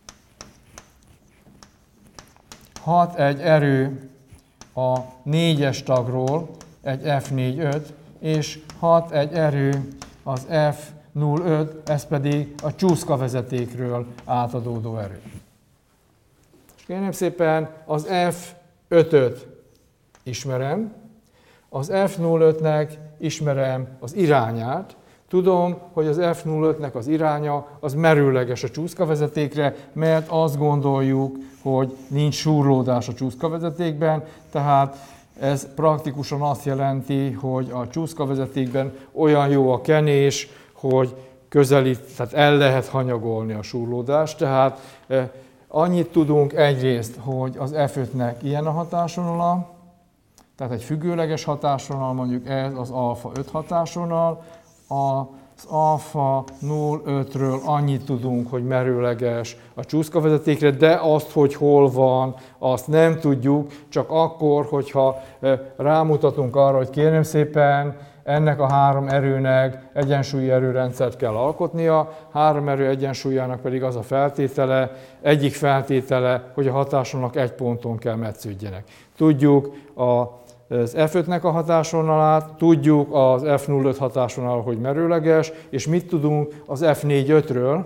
hat egy erő a 4-es tagról, egy F4-5, és hat egy erő az F05, ez pedig a csúszkavezetékről átadódó erő. És kérem szépen, az F5-öt ismerem, az F05-nek ismerem az irányát, tudom, hogy az F05-nek az iránya az merőleges a csúszkavezetékre, mert azt gondoljuk, hogy nincs súrlódás a csúszkavezetékben, tehát ez praktikusan azt jelenti, hogy a csúszkavezetékben olyan jó a kenés, hogy tehát el lehet hanyagolni a súrlódást. Tehát annyit tudunk egyrészt, hogy az F5-nek ilyen a hatásvonala, tehát egy függőleges hatásvonal, mondjuk ez az alfa 5 hatásvonal, az alfa 0,5-ről annyit tudunk, hogy merőleges a csúszkavezetékre, de azt, hogy hol van, azt nem tudjuk, csak akkor, hogyha rámutatunk arra, hogy kérem szépen, ennek a három erőnek egyensúlyi erőrendszert kell alkotnia, három erő egyensúlyának pedig az a feltétele, egyik feltétele, hogy a hatásvonalak egy ponton kell metsződjenek. Tudjuk az F5-nek a hatásvonalát, tudjuk az F05 hatásvonal, hogy merőleges, és mit tudunk az F4-5-ről?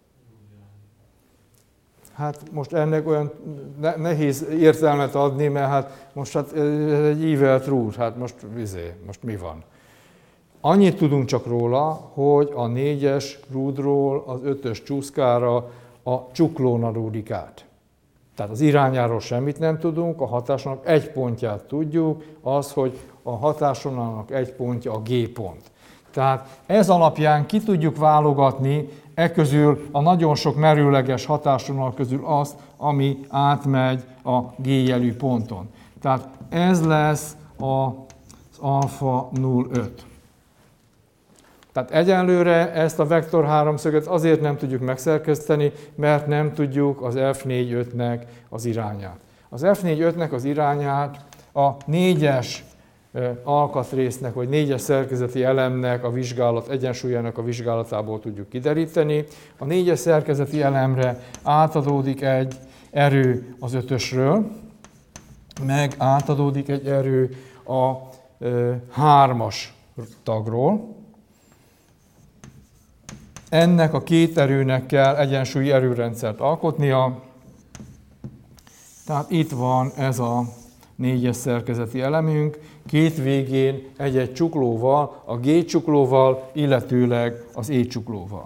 Hát most ennek olyan nehéz értelmet adni, mert hát most ez egy ívelt rúd, hát most mi van? Annyit tudunk csak róla, hogy a 4-es rúdról az 5-ös csúszkára a csuklónadódik át. Tehát az irányáról semmit nem tudunk, a hatásvonalnak egy pontját tudjuk, az, hogy a hatásvonalnak egy pontja a G pont. Tehát ez alapján ki tudjuk válogatni közül a nagyon sok merőleges hatásvonal közül azt, ami átmegy a G jelű ponton. Tehát ez lesz az alfa 0,5. Tehát egyenlőre ezt a vektor háromszöget azért nem tudjuk megszerkeszteni, mert nem tudjuk az F4-5-nek az irányát. Az F4-5-nek az irányát a 4-es alkatrésznek, vagy négyes szerkezeti elemnek a vizsgálat, egyensúlyának a vizsgálatából tudjuk kideríteni. A négyes szerkezeti elemre átadódik egy erő az ötösről, meg átadódik egy erő a hármas tagról. Ennek a két erőnek kell egyensúlyi erőrendszert alkotnia. Tehát itt van ez a négyes szerkezeti elemünk, két végén egy-egy csuklóval, a G csuklóval, illetőleg az E csuklóval.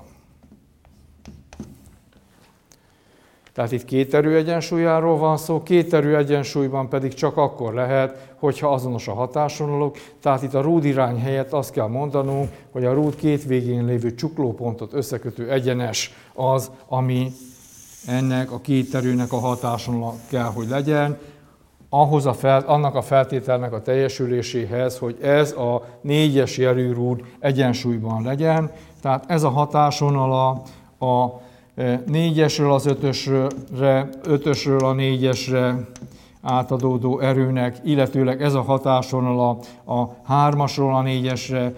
Tehát itt két erő egyensúlyáról van szó, két erő egyensúlyban pedig csak akkor lehet, hogyha azonos a hatásvonaluk. Tehát itt a rúdirány helyett azt kell mondanunk, hogy a rúd két végén lévő csuklópontot összekötő egyenes az, ami ennek a két erőnek a hatásvonala kell, hogy legyen. Annak a feltételnek a teljesüléséhez, hogy ez a négyes jelű rúd egyensúlyban legyen. Tehát ez a hatásvonala a négyesről az ötösről a négyesre átadódó erőnek, illetőleg ez a hatásvonala a hármasról a négyesre,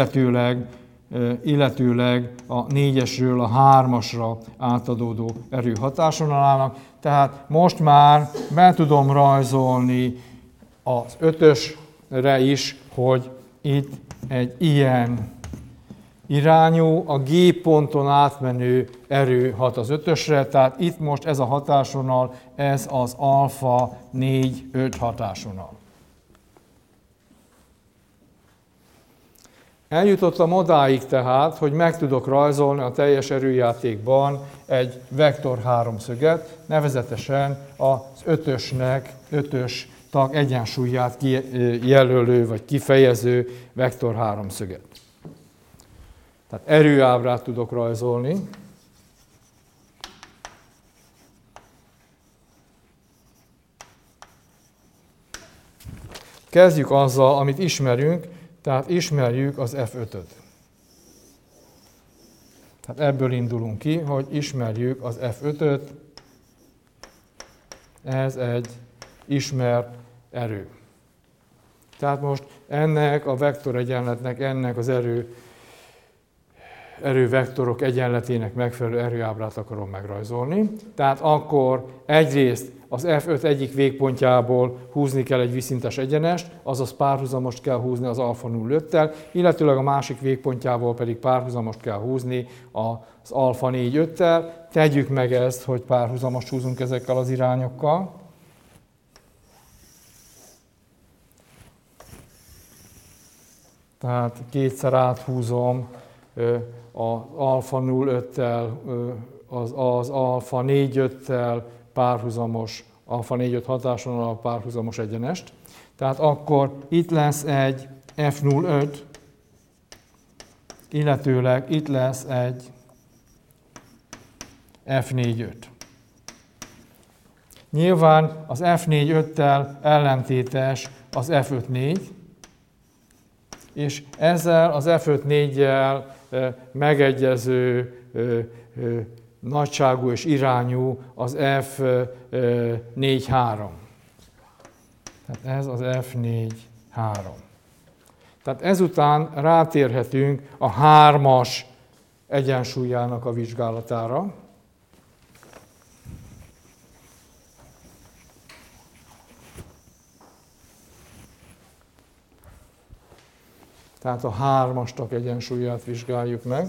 illetőleg a négyesről a hármasra átadódó erő hatásvonalának. Tehát most már be tudom rajzolni az ötösre is, hogy itt egy ilyen irányú, a G ponton átmenő erő hat az ötösre, tehát itt most ez a hatásvonal, ez az alfa 4-5 hatásvonal. Eljutottam odáig tehát, hogy meg tudok rajzolni a teljes erőjátékban egy vektor háromszöget, nevezetesen az ötös tag egyensúlyát kijelölő vagy kifejező vektor háromszöget. Tehát erőábrát tudok rajzolni. Kezdjük azzal, amit ismerünk, tehát ismerjük az F5-öt. Tehát ebből indulunk ki, hogy ismerjük az F5-öt. Ez egy ismert erő. Tehát most ennek a vektoregyenletnek, ennek az erővektorok egyenletének megfelelő erőábrát akarom megrajzolni. Tehát akkor egyrészt az F5 egyik végpontjából húzni kell egy vízszintes egyenest, azaz párhuzamost kell húzni az alfa 0,5-tel, illetőleg a másik végpontjából pedig párhuzamost kell húzni az alfa 4,5-tel. Tegyük meg ezt, hogy párhuzamost húzunk ezekkel az irányokkal. Tehát kétszer áthúzom az alfa 0,5-tel, az alfa 4,5-tel párhuzamos, alfa 4,5 hatásvonal párhuzamos egyenest. Tehát akkor itt lesz egy F0,5, illetőleg itt lesz egy F4,5. Nyilván az F4,5-tel ellentétes az F5,4, és ezzel az F5,4-jel megegyező nagyságú és irányú az F4,3. Tehát ez az F4,3. Tehát ezután rátérhetünk a hármas egyensúlyának a vizsgálatára. Tehát a hármas tag egyensúlyát vizsgáljuk meg.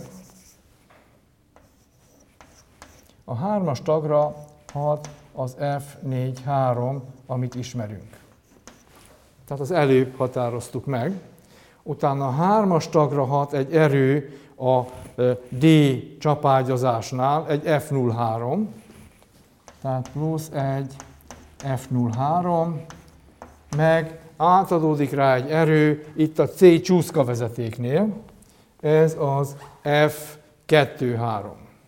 A hármas tagra hat az F4,3, amit ismerünk. Tehát az előbb határoztuk meg. Utána a hármas tagra hat egy erő a D csapágyazásnál, egy F0,3. Tehát plusz egy F0,3, meg átadódik rá egy erő itt a C csúszkavezetéknél, ez az F2,3.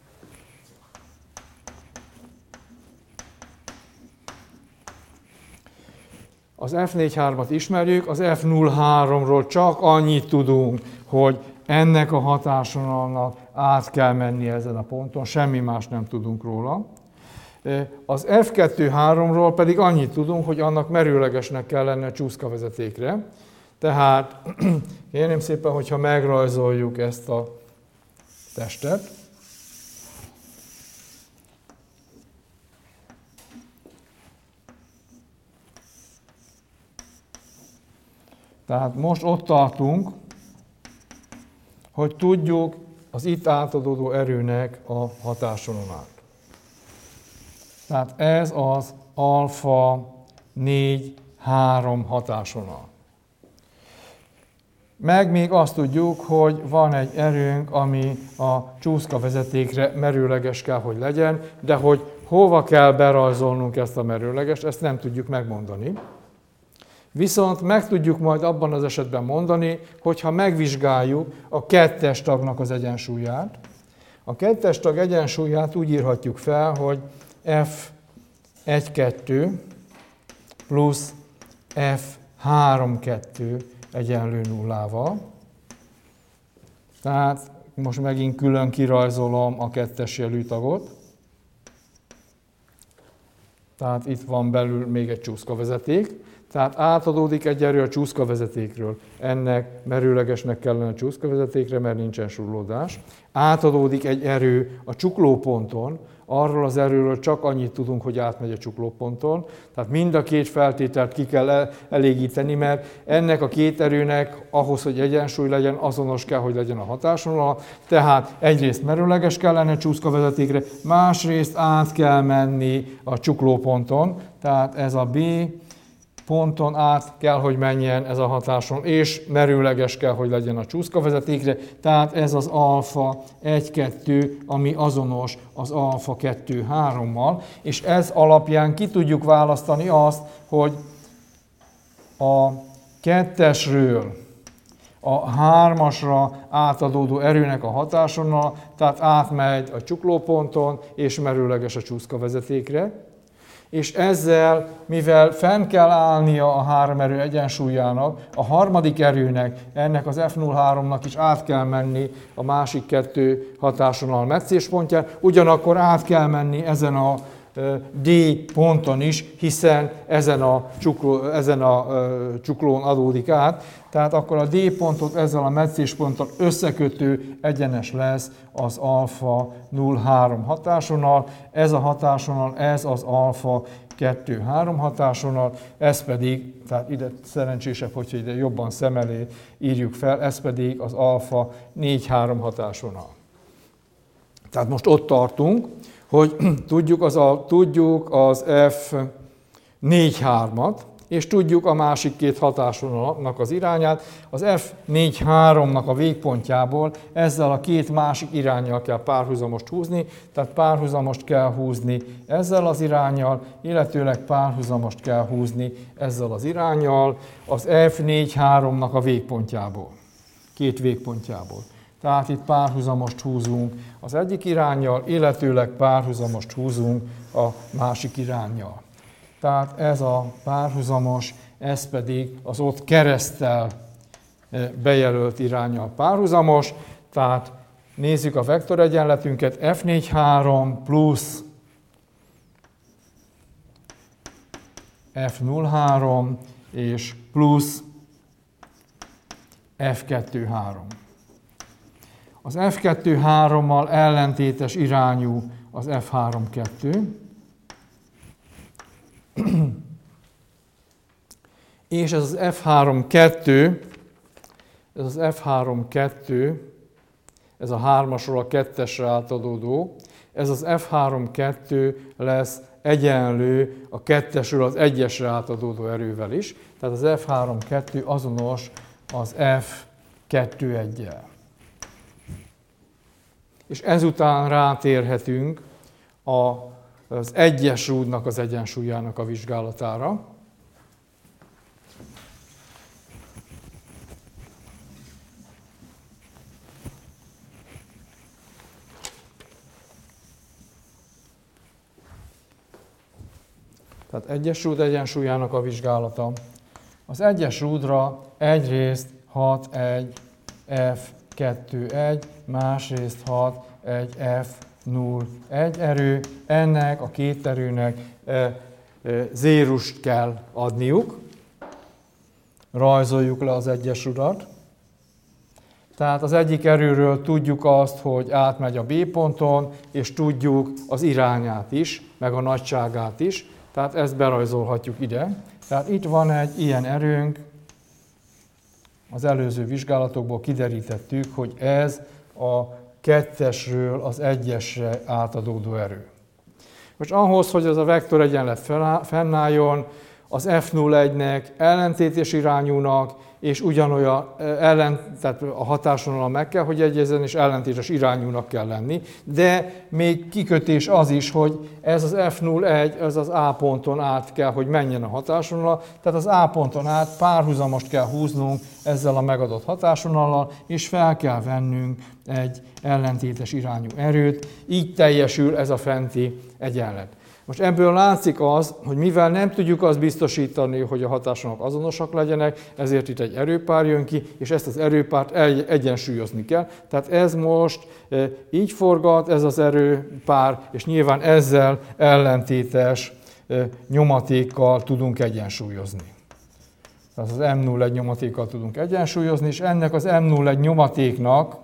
Az F4,3-at ismerjük, az F0,3-ról csak annyit tudunk, hogy ennek a hatásvonalnak át kell menni ezen a ponton, semmi más nem tudunk róla. Az F2,3-ról pedig annyit tudunk, hogy annak merőlegesnek kell lennie a csúszkavezetékre. Tehát kérném szépen, hogyha megrajzoljuk ezt a testet, tehát most ott tartunk, hogy tudjuk az itt átadódó erőnek a hatásvonalát. Tehát ez az alfa 4-3 hatásvonal. Meg még azt tudjuk, hogy van egy erőnk, ami a csúszkavezetékre merőleges kell, hogy legyen, de hogy hova kell berajzolnunk ezt a merőlegest, ezt nem tudjuk megmondani. Viszont meg tudjuk majd abban az esetben mondani, hogyha megvizsgáljuk a kettes tagnak az egyensúlyát. A kettes tag egyensúlyát úgy írhatjuk fel, hogy F1,2 plusz F3,2 egyenlő nullával. Tehát most megint külön kirajzolom a kettes jelű tagot. Tehát itt van belül még egy csúszkavezeték. Tehát átadódik egy erő a csúszkavezetékről. Ennek merőlegesnek kellene a csúszkavezetékre, mert nincsen surlódás. Átadódik egy erő a csuklóponton, arról az erőről csak annyit tudunk, hogy átmegy a csuklóponton. Tehát mind a két feltételt ki kell elégíteni, mert ennek a két erőnek ahhoz, hogy egyensúly legyen, azonos kell, hogy legyen a hatásvonala. Tehát egyrészt merőleges kellene csúszkavezetékre, másrészt át kell menni a csuklóponton. Tehát ez a B ponton át kell, hogy menjen ez a hatáson, és merőleges kell, hogy legyen a csúszkavezetékre, tehát ez az alfa 1,2, ami azonos az alfa 2,3-mal, és ez alapján ki tudjuk választani azt, hogy a kettesről a 3-asra átadódó erőnek a hatásonnal, tehát átmegy a csuklóponton, és merőleges a csúszkavezetékre. És ezzel, mivel fenn kell állnia a három erő egyensúlyának, a harmadik erőnek, ennek az F03-nak is át kell menni a másik kettő hatásvonal meccéspontján, ugyanakkor át kell menni ezen a D ponton is, hiszen ezen a csuklón adódik át. Tehát akkor a D pontot ezzel a meccésponttal összekötő egyenes lesz az alfa 0,3 hatásvonal. Ez a hatásvonal, ez az alfa 2,3 hatásvonal, ez pedig, tehát ide szerencsésebb, hogyha ide jobban szem elé írjuk fel, ez pedig az alfa 4,3 hatásvonal. Tehát most ott tartunk, hogy tudjuk az F4,3-at, és tudjuk a másik két hatásvonalnak az irányát. Az F4,3-nak a végpontjából ezzel a két másik iránnyal kell párhuzamost húzni, tehát párhuzamost kell húzni ezzel az iránnyal, illetőleg párhuzamost kell húzni ezzel az iránnyal az F4,3-nak a végpontjából, két végpontjából. Tehát itt párhuzamost húzunk az egyik iránnyal, illetőleg párhuzamost húzunk a másik iránnyal. Tehát ez a párhuzamos, ez pedig az ott kereszttel bejelölt iránnyal párhuzamos. Tehát nézzük a vektoregyenletünket, F4,3 plusz F0,3 és plusz F2,3. Az F2,3-mal ellentétes irányú az F3,2, és ez az F3,2, ez a 3-asról a 2-esre átadódó, ez az F3,2 lesz egyenlő a 2-esről az 1-esre átadódó erővel is, tehát az F3,2 azonos az F2,1-jel. És ezután rátérhetünk az egyes rúdnak az egyensúlyának a vizsgálatára. Tehát egyes rúd egyensúlyának a vizsgálata. Az egyes rúdra egyrészt hat egy F2,1, másrészt hat egy F0,1 erő. Ennek a két erőnek zérust kell adniuk. rajzoljuk le az egyes urat. Tehát az egyik erőről tudjuk azt, hogy átmegy a B ponton, és tudjuk az irányát is, meg a nagyságát is. Tehát ezt berajzolhatjuk ide. Tehát itt van egy ilyen erőnk, az előző vizsgálatokból kiderítettük, hogy ez a 2-esről az 1-esre átadódó erő. Most ahhoz, hogy ez a vektoregyenlet fennálljon, az F01-nek ellentétes irányúnak, és ugyanolyan tehát a hatásvonalon meg kell, hogy egyezzen, és ellentétes irányúnak kell lenni. De még kikötés az is, hogy ez az F01, ez az A ponton át kell, hogy menjen a hatásvonal. Tehát az A ponton át párhuzamost kell húznunk ezzel a megadott hatásvonallal, és fel kell vennünk egy ellentétes irányú erőt. Így teljesül ez a fenti egyenlet. Most ebből látszik az, hogy mivel nem tudjuk azt biztosítani, hogy a hatásvonalak azonosak legyenek, ezért itt egy erőpár jön ki, és ezt az erőpárt egyensúlyozni kell. Tehát ez most így forgat, ez az erőpár, és nyilván ezzel ellentétes nyomatékkal tudunk egyensúlyozni. Tehát az M01 nyomatékkal tudunk egyensúlyozni, és ennek az M01 nyomatéknak,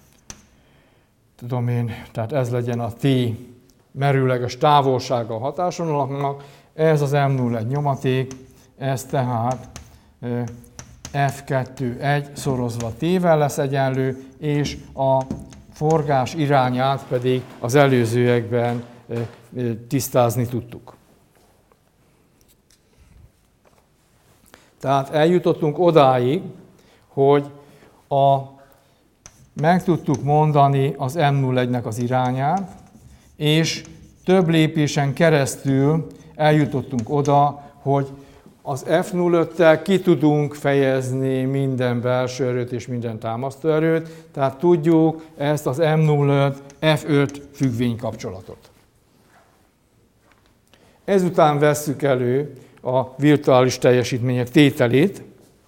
tehát ez legyen a T merőleges távolsága a hatásvonalaknak, ez az M01 nyomaték, ez tehát F2.1 szorozva T-vel lesz egyenlő, és a forgás irányát pedig az előzőekben tisztázni tudtuk. Tehát eljutottunk odáig, hogy meg tudtuk mondani az M01-nek az irányát, és több lépésen keresztül eljutottunk oda, hogy az F05-tel ki tudunk fejezni minden belső erőt és minden támasztóerőt, tehát tudjuk ezt az M05-F5 függvénykapcsolatot. Ezután vesszük elő a virtuális teljesítmények tételét.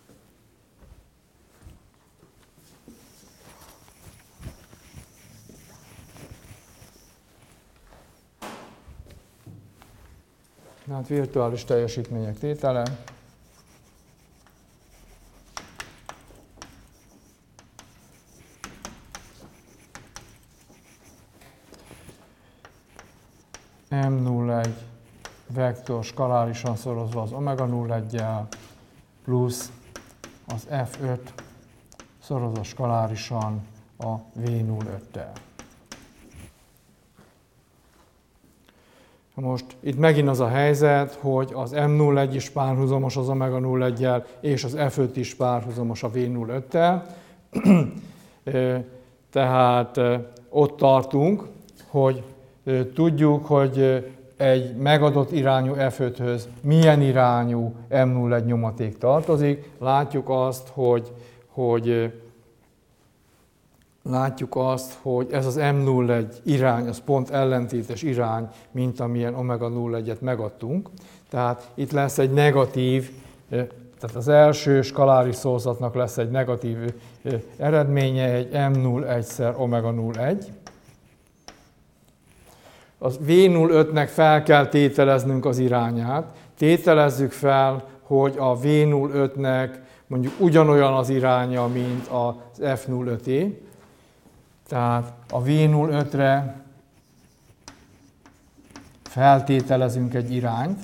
Hát virtuális teljesítmények tétele. M01 vektor skalárisan szorozva az omega 01-jel plusz az F5 szorozva skalárisan a V05-tel. Most itt megint az a helyzet, hogy az M01 is párhuzamos az omega 01-jel, és az F5 is párhuzamos a V05-tel. Tehát ott tartunk, hogy tudjuk, hogy egy megadott irányú F5-höz milyen irányú M01 nyomaték tartozik. Látjuk azt, hogy ez az M01 irány, az pont ellentétes irány, mint amilyen omega 01-et megadtunk. Tehát itt lesz egy negatív, tehát az első skaláris szózatnak lesz egy negatív eredménye, egy M01-szer omega 01. Az V05-nek fel kell tételeznünk az irányát. Tételezzük fel, hogy a V05-nek mondjuk ugyanolyan az iránya, mint az F05-é. Tehát a V05-re feltételezünk egy irányt,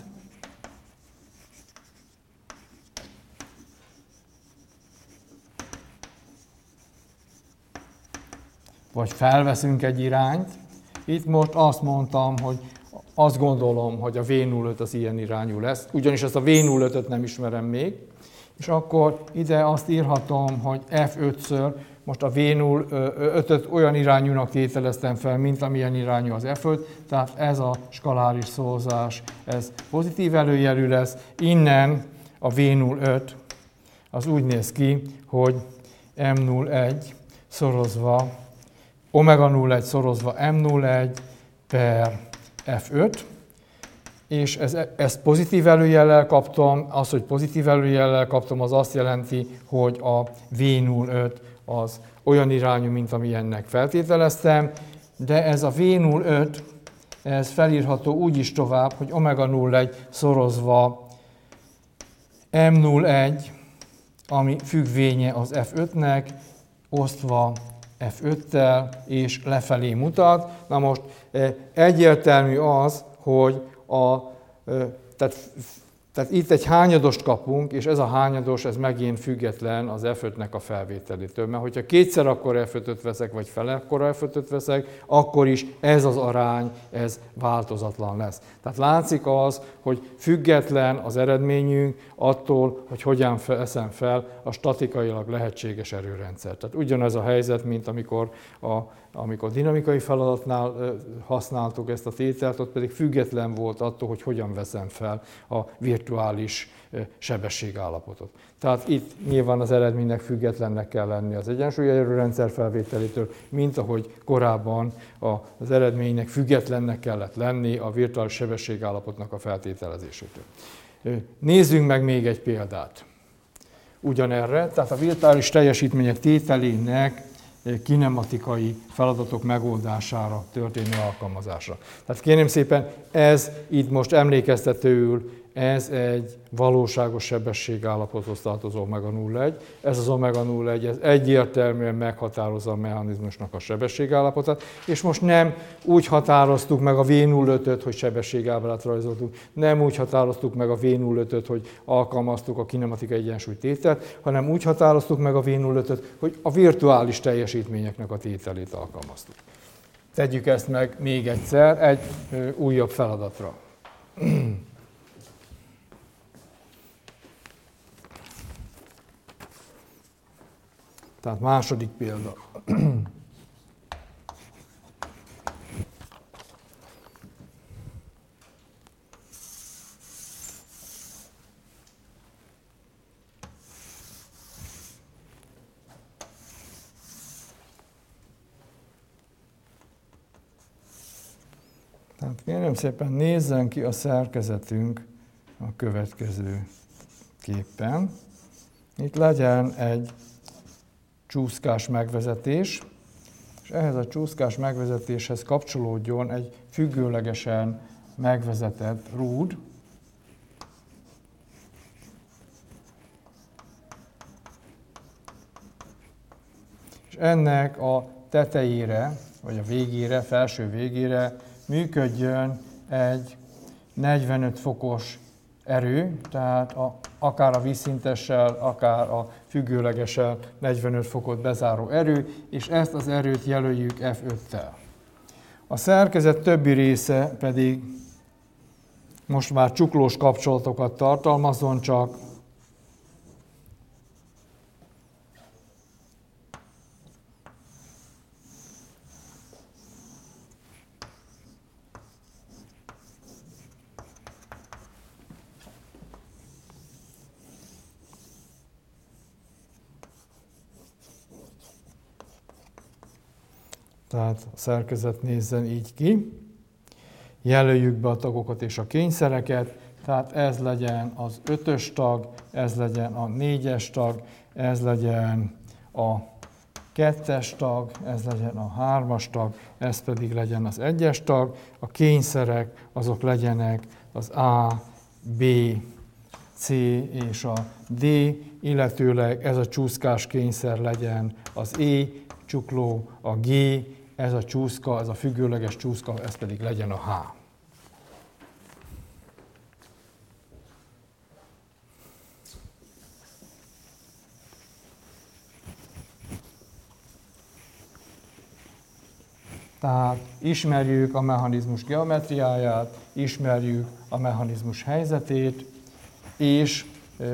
vagy felveszünk egy irányt. Itt most azt mondtam, hogy azt gondolom, hogy a V05 az ilyen irányú lesz, ugyanis ezt a V05-öt nem ismerem még, és akkor ide azt írhatom, hogy F5-ször, most a V05-öt olyan irányúnak tételeztem fel, mint amilyen irányú az F5, tehát ez a skaláris szózás, ez pozitív előjelű lesz. Innen a V05 az úgy néz ki, hogy M01 szorozva, omega 01 szorozva M01 per F5, és ezt pozitív előjellel kaptam. Az, hogy pozitív előjellel kaptam, az azt jelenti, hogy a V05 az olyan irányú, mint amilyennek feltételeztem, de ez a V05, ez felírható úgy is tovább, hogy omega 01 szorozva M01 ami függvénye az F5-nek, osztva F5-tel, és lefelé mutat. Na most egyértelmű az, hogy tehát itt egy hányadost kapunk, és ez a hányados, ez megint független az F5-nek a felvételétől. Mert hogyha kétszer akkor F5-öt veszek, vagy fele akkor F5-öt veszek, akkor is ez az arány, ez változatlan lesz. Tehát látszik az, hogy független az eredményünk attól, hogy hogyan veszem fel a statikailag lehetséges erőrendszer. Tehát ugyanez a helyzet, mint amikor dinamikai feladatnál használtuk ezt a tételt, ott pedig független volt attól, hogy hogyan veszem fel a virtuális sebességállapotot. Tehát itt nyilván az eredménynek függetlennek kell lenni az egyensúlyerőrendszer felvételétől, mint ahogy korábban az eredménynek függetlennek kellett lenni a virtuális sebességállapotnak a feltételezésétől. Nézzünk meg még egy példát. Ugyanerre, tehát a virtuális teljesítmények tételének kinematikai feladatok megoldására történő alkalmazásra. Tehát kérném szépen, ez itt most emlékeztetőül, ez egy valóságos sebességállapothoz tartozó omega 0,1. Ez az omega 0,1 ez egyértelműen meghatározza a mechanizmusnak a sebességállapotát, és most nem úgy határoztuk meg a V05-öt, hogy sebességábrát rajzoltuk, nem úgy határoztuk meg a V05-öt, hogy alkalmaztuk a kinematikai egyensúlytételt, hanem úgy határoztuk meg a V05-öt, hogy a virtuális teljesítményeknek a tételét alkalmaztuk. Tegyük ezt meg még egyszer egy újabb feladatra. Tehát második példa. Tehát kérem szépen nézzen ki a szerkezetünk a következő képen. Itt legyen egy csúszkás megvezetés, és ehhez a csúszkás megvezetéshez kapcsolódjon egy függőlegesen megvezetett rúd, és ennek a tetejére, vagy a végére, felső végére működjön egy 45 fokos erő, tehát akár a vízszintessel, akár a függőlegesen 45 fokot bezáró erő, és ezt az erőt jelöljük F5-tel. A szerkezet többi része pedig most már csuklós kapcsolatokat tartalmazzon csak, tehát a szerkezet nézzen így ki. Jelöljük be a tagokat és a kényszereket, tehát ez legyen az 5-ös tag, ez legyen a 4-es tag, ez legyen a 2-es tag, ez legyen a 3-as tag, ez pedig legyen az 1-es tag. A kényszerek azok legyenek az A, B, C és a D, illetőleg ez a csúszkás kényszer legyen az E, csukló a G, ez a csúszka, ez a függőleges csúszka, ez pedig legyen a H. Tehát ismerjük a mechanizmus geometriáját, ismerjük a mechanizmus helyzetét, és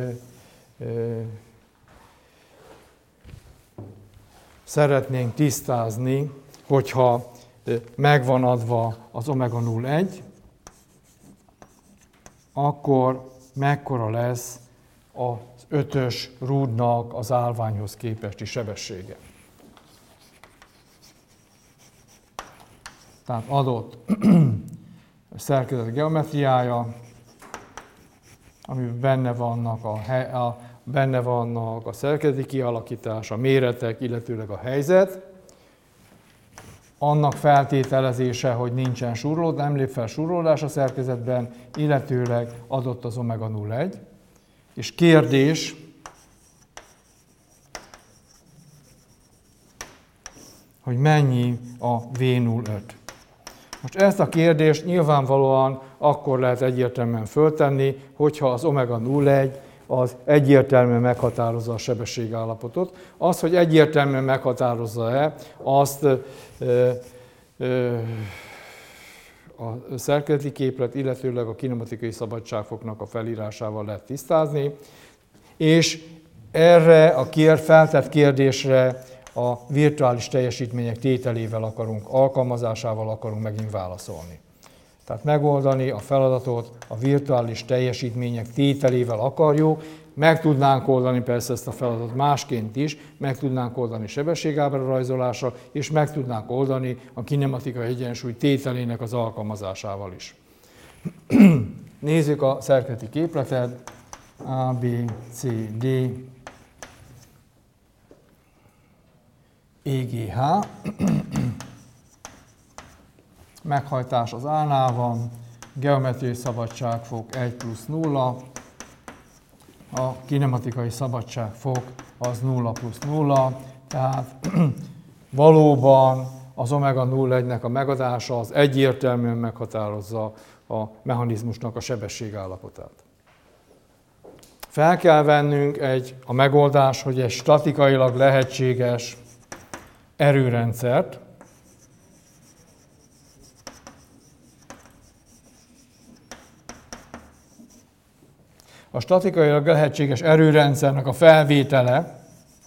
szeretnénk tisztázni, hogyha megvan adva az omega 0,1, akkor mekkora lesz az 5-ös rúdnak az állványhoz képesti sebessége. Tehát adott szerkezet geometriája, amiben benne vannak a szerkezeti kialakítás, a méretek, illetőleg a helyzet, annak feltételezése, hogy nincsen surlódás, nem lép fel surlódás a szerkezetben, illetőleg adott az omega 0,1. És kérdés, hogy mennyi a V05. Most ezt a kérdést nyilvánvalóan akkor lehet egyértelműen föltenni, hogyha az omega 0,1 az egyértelműen meghatározza a sebességállapotot. Az, hogy egyértelműen meghatározza-e, azt a szerkezeti képlet, illetőleg a kinematikai szabadságfoknak a felírásával lehet tisztázni, és erre a feltett kérdésre a virtuális teljesítmények tételével alkalmazásával akarunk megint válaszolni. Tehát megoldani a feladatot a virtuális teljesítmények tételével akarjuk, meg tudnánk oldani persze ezt a feladatot másként is, meg tudnánk oldani sebességábra rajzolásra, és meg tudnánk oldani a kinematikai egyensúly tételének az alkalmazásával is. Nézzük a szerkezeti képletet. A, B, C, D, E, G, H. Meghajtás az A-nál van, geometriai szabadságfok 1 plusz 0, a kinematikai szabadságfok az 0 plusz 0, tehát valóban az omega 0,1-nek a megadása az egyértelműen meghatározza a mechanizmusnak a sebességállapotát. Fel kell vennünk a megoldás, hogy egy statikailag lehetséges erőrendszert, a statikailag lehetséges erőrendszernek a felvétele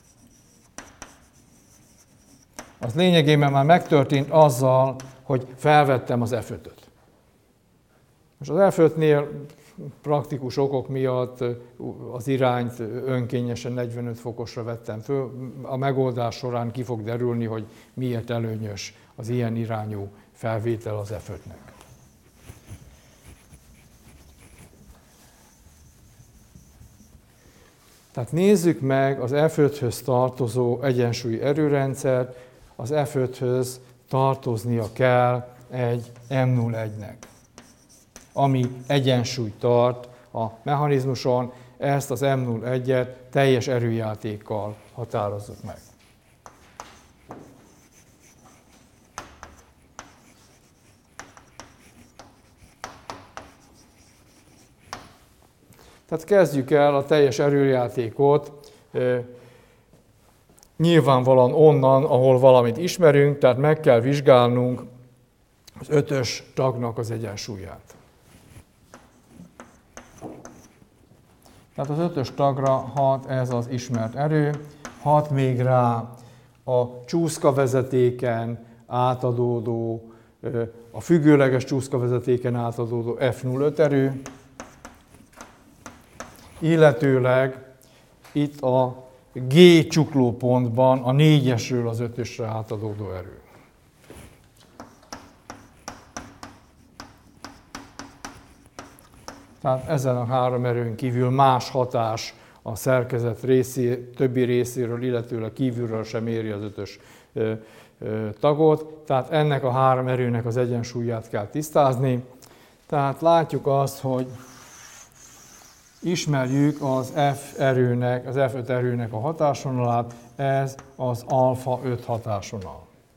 az lényegében már megtörtént azzal, hogy felvettem az F5-öt. Most az F5-nél praktikus okok miatt az irányt önkényesen 45 fokosra vettem föl. A megoldás során ki fog derülni, hogy miért előnyös az ilyen irányú felvétel az F5-nek. Tehát nézzük meg az F5-höz tartozó egyensúlyi erőrendszert, az F5-höz tartoznia kell egy M01-nek, ami egyensúlyt tart a mechanizmuson, ezt az M01-et teljes erőjátékkal határozzuk meg. Tehát kezdjük el a teljes erőjátékot nyilvánvalóan onnan, ahol valamit ismerünk, tehát meg kell vizsgálnunk az 5-ös tagnak az egyensúlyát. Tehát az 5-ös tagra hat ez az ismert erő, hat még rá a csúszkavezetéken átadódó, a függőleges csúszkavezetéken átadódó F05 erő, illetőleg itt a G csuklópontban a 4-esről az 5-ösre átadódó erő. Tehát ezen a három erőn kívül más hatás a szerkezet többi részéről, illetőleg kívülről sem éri az 5-ös tagot. Tehát ennek a három erőnek az egyensúlyát kell tisztázni. Tehát látjuk azt, hogy ismerjük az F5 erőnek a hatásvonalát, ez az alfa 5 hatásvonal.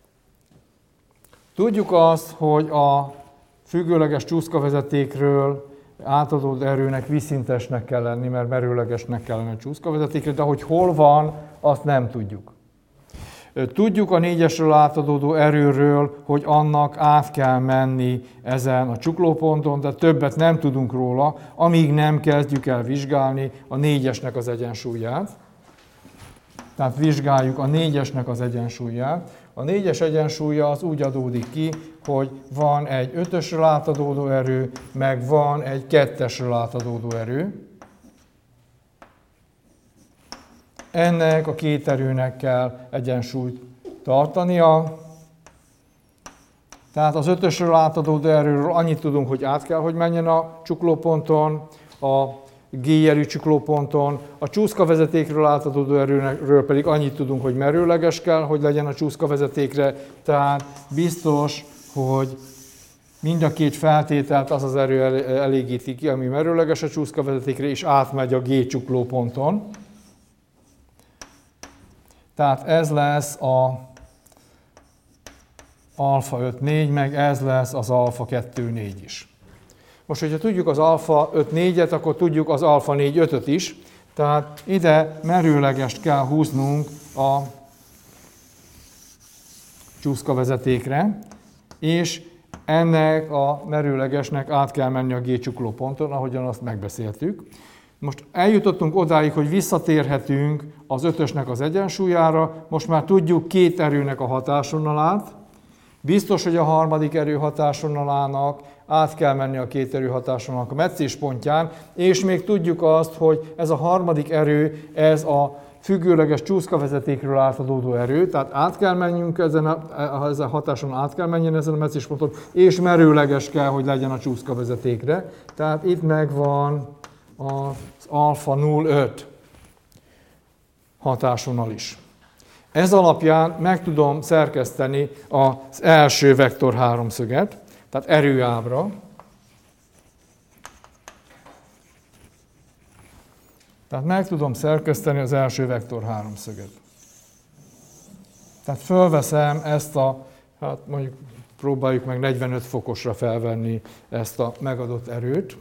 Tudjuk azt, hogy a függőleges csúszkavezetékről átadott erőnek vízszintesnek kell lenni, mert merőlegesnek kell lenni a csúszkavezetékre, de hogy hol van, azt nem tudjuk. Tudjuk a 4-esről átadódó erőről, hogy annak át kell menni ezen a csuklóponton, de többet nem tudunk róla, amíg nem kezdjük el vizsgálni a 4-esnek az egyensúlyát. Tehát vizsgáljuk a 4-esnek az egyensúlyát. A 4-es egyensúlya az úgy adódik ki, hogy van egy 5-ösről átadódó erő, meg van egy 2-esről átadódó erő. Ennek a két erőnek kell egyensúlyt tartania. Tehát az 5-ösről átadódó erőről annyit tudunk, hogy át kell, hogy menjen a csuklóponton, a G-jelű csuklóponton, a csúszkavezetékről átadódó erőről pedig annyit tudunk, hogy merőleges kell, hogy legyen a csúszkavezetékre. Tehát biztos, hogy mind a két feltételt az az erő elégíti ki, ami merőleges a csúszkavezetékre, és átmegy a G csuklóponton. Tehát ez lesz alfa 5-4, meg ez lesz az alfa 2-4 is. Most, hogyha tudjuk az alfa 5-4-et, akkor tudjuk az alfa 4-5-öt is, tehát ide merőlegest kell húznunk a csúszkavezetékre, és ennek a merőlegesnek át kell menni a G-csuklóponton, ahogyan azt megbeszéltük. Most eljutottunk odáig, hogy visszatérhetünk az ötösnek az egyensúlyára, most már tudjuk két erőnek a hatásvonalát. Biztos, hogy a harmadik erő hatásvonalának át kell menni a két erő hatásvonalnak a metszéspontján, és még tudjuk azt, hogy ez a harmadik erő, ez a függőleges csúszkavezetékről átadódó erő, tehát át kell menjünk ezen a hatáson, át kell menjen ezen a metszésponton, és merőleges kell, hogy legyen a csúszkavezetékre. Tehát itt megvan az alfa 0,5 hatásvonal is. Ez alapján meg tudom szerkeszteni az első vektor háromszöget, tehát erőábra. Tehát meg tudom szerkeszteni az első vektor háromszöget. Tehát fölveszem ezt hát mondjuk próbáljuk meg 45 fokosra felvenni ezt a megadott erőt.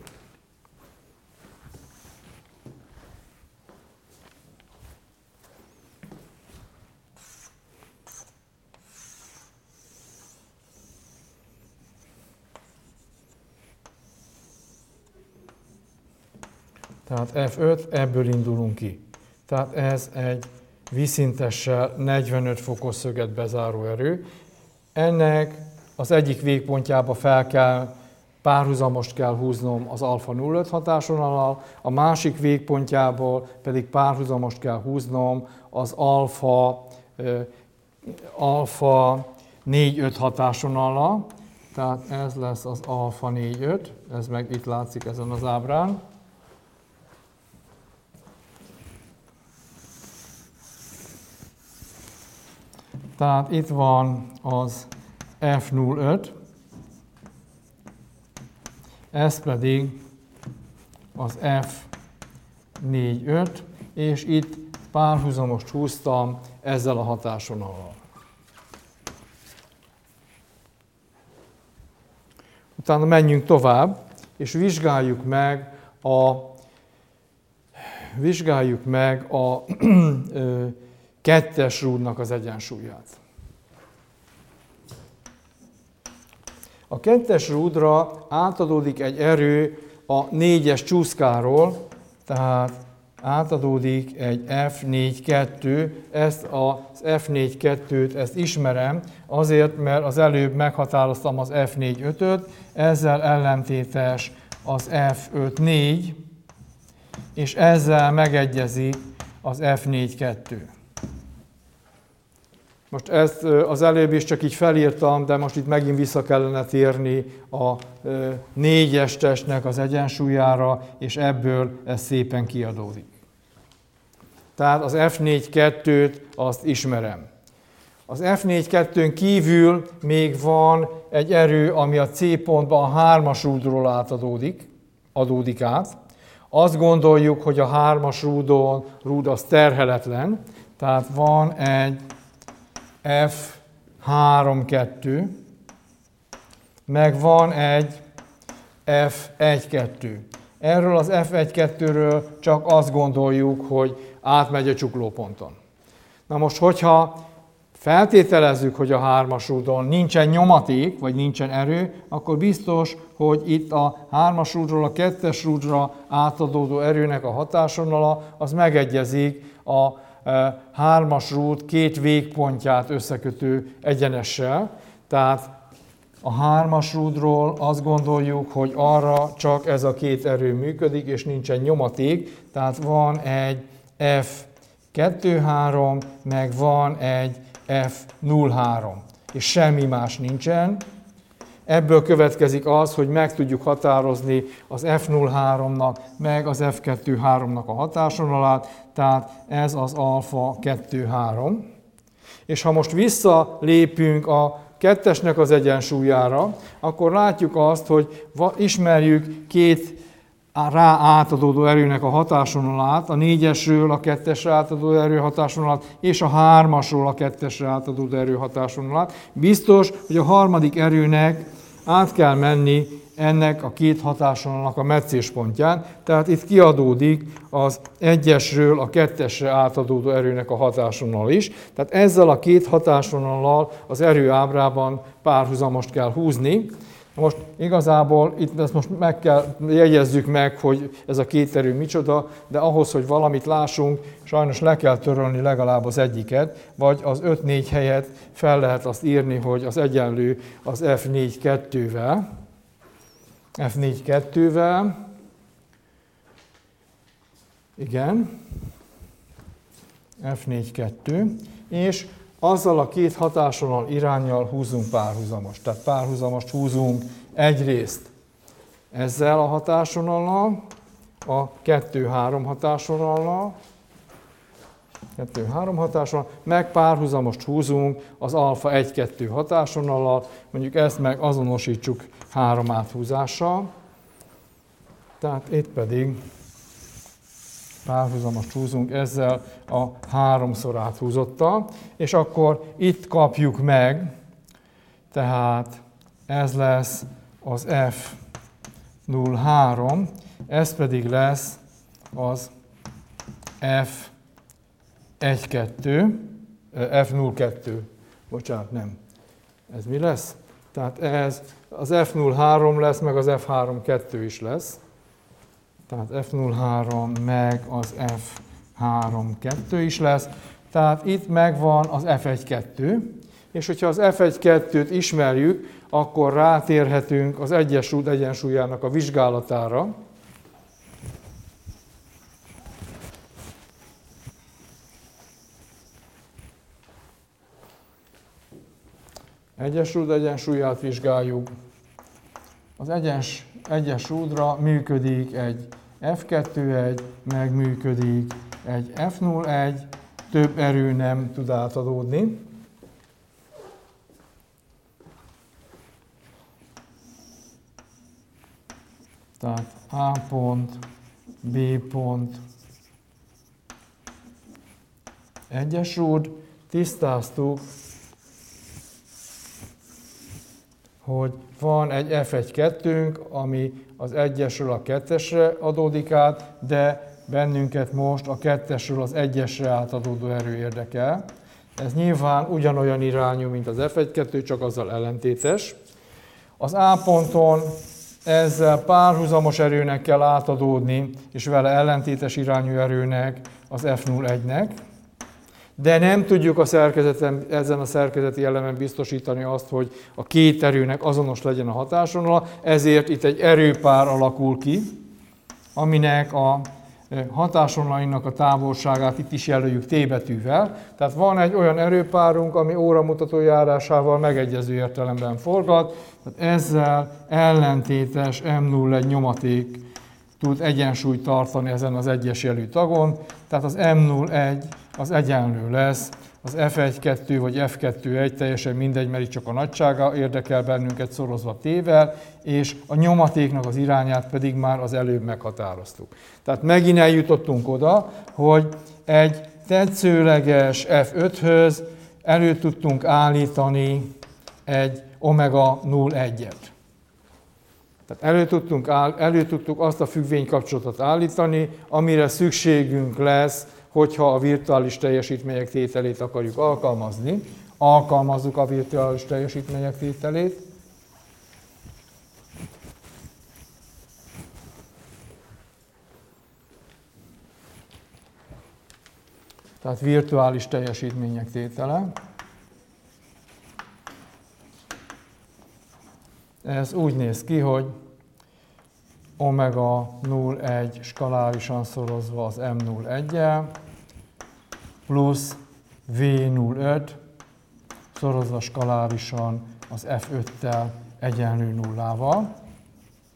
Tehát F5, ebből indulunk ki. Tehát ez egy vízszintessel 45 fokos szöget bezáró erő. Ennek az egyik végpontjába párhuzamost kell húznom az alfa 0,5 hatásvonallal, a másik végpontjából pedig párhuzamost kell húznom az alfa 4,5 hatásvonallal. Tehát ez lesz az alfa 4,5, ez meg itt látszik ezen az ábrán. Tehát itt van az F0,5, ez pedig az F4,5, és itt párhuzamost húztam ezzel a hatásvonallal. Utána menjünk tovább, és vizsgáljuk meg a kettes rúdnak az egyensúlyát. A kettes rúdra átadódik egy erő a 4-es csúszkáról, tehát átadódik egy F4,2, ezt az F4,2-t ezt ismerem, azért, mert az előbb meghatároztam az F4,5-öt, ezzel ellentétes az F5,4, és ezzel megegyezik az F4,2. Most ezt az előbb is csak így felírtam, de most itt megint vissza kellene térni a 4-es testnek az egyensúlyára, és ebből ez szépen kiadódik. Tehát az F4,2-t azt ismerem. Az F4,2-n kívül még van egy erő, ami a C pontban a 3-as rúdról adódik át. Azt gondoljuk, hogy a 3-as rúd az terheletlen, tehát van egy F3,2, meg van egy F1,2. Erről az F1,2-ről csak azt gondoljuk, hogy átmegy a csuklóponton. Na most, hogyha feltételezzük, hogy a 3-as rúdon nincsen nyomaték, vagy nincsen erő, akkor biztos, hogy itt a 3-as rúdról a 2-es rúdra átadódó erőnek a hatásvonala, az megegyezik a 3-as rúd két végpontját összekötő egyenessel. Tehát a 3-as rúdról azt gondoljuk, hogy arra csak ez a két erő működik, és nincsen nyomaték. Tehát van egy F2,3, meg van egy F0,3, és semmi más nincsen. Ebből következik az, hogy meg tudjuk határozni az F0,3-nak, meg az F2,3-nak a hatásvonalát, tehát ez az alfa 2,3. És ha most visszalépünk a kettesnek az egyensúlyára, akkor látjuk azt, hogy ismerjük két rá átadódó erőnek a hatáson át, a 4-esről a 2-esre átadódó erő hatáson át, és a 3-asról a 2-esre átadódó erő hatáson át. Biztos, hogy a harmadik erőnek át kell menni ennek a két hatásonalnak a meccéspontján, tehát itt kiadódik az 1-esről a 2-esre átadódó erőnek a hatásonal is. Tehát ezzel a két hatásonallal az erő ábrában párhuzamost kell húzni. Most igazából itt ezt most jegyezzük meg, hogy ez a két erő micsoda, de ahhoz, hogy valamit lássunk, sajnos le kell törölni legalább az egyiket, vagy az 5-4 helyet fel lehet azt írni, hogy az egyenlő az F4-2-vel. F4-2-vel. Igen. F4-2. És azzal a két hatásonal iránnyal húzunk párhuzamos. Tehát párhuzamost húzunk egyrészt ezzel a hatásonallal, a 2-3 hatásonallal, 2-3 hatásonallal, meg párhuzamost húzunk az alfa 1-2 hatásonallal, mondjuk ezt meg azonosítsuk 3 áthúzással. Tehát itt pedig párhuzamost húzunk ezzel a 3-szor áthúzottal, és akkor itt kapjuk meg, tehát ez lesz az F03, ez pedig lesz az F1-2, F02, bocsánat, nem. Ez mi lesz? Tehát ez az F03 lesz, meg az F32 is lesz. Tehát F03 meg az F32 is lesz. Tehát itt megvan az F1-2, és hogyha az F1-2-t ismerjük, akkor rátérhetünk az egyes út egyensúlyának a vizsgálatára. Egyes út egyensúlyát vizsgáljuk. Az egyes útra működik egy F2-1, meg működik egy F01, több erő nem tud átadódni. Tehát A pont, B pont, egyes út, tisztáztuk, hogy van egy F1-2-nk, ami az 1-esről a 2-esre adódik át, de bennünket most a 2-esről az 1-esre átadódó erő érdekel. Ez nyilván ugyanolyan irányú, mint az F1-2, csak azzal ellentétes. Az A ponton ezzel párhuzamos erőnek kell átadódni, és vele ellentétes irányú erőnek, az F01-nek. De nem tudjuk ezen a szerkezeti elemen biztosítani azt, hogy a két erőnek azonos legyen a hatásvonala, ezért itt egy erőpár alakul ki, aminek a hatásvonalainak a távolságát itt is jelöljük T betűvel. Tehát van egy olyan erőpárunk, ami óramutató járásával megegyező értelemben forgat, tehát ezzel ellentétes M01 nyomaték tud egyensúlyt tartani ezen az egyes jelű tagon, tehát az M01 az egyenlő lesz, az F1-2 vagy F2-1, teljesen mindegy, mert itt csak a nagysága érdekel bennünket szorozva T-vel, és a nyomatéknak az irányát pedig már az előbb meghatároztuk. Tehát megint eljutottunk oda, hogy egy tetszőleges F5-höz elő tudtunk állítani egy omega 0,1-et. Tehát elő tudtuk azt a függvénykapcsolatot állítani, amire szükségünk lesz, hogyha a virtuális teljesítmények tételét akarjuk alkalmazni. Alkalmazzuk a virtuális teljesítmények tételét. Tehát virtuális teljesítmények tétele. Ez úgy néz ki, hogy omega 0,1 skalárisan szorozva az M01-jel, plusz V05 szorozva skalárisan az F5-tel egyenlő nullával.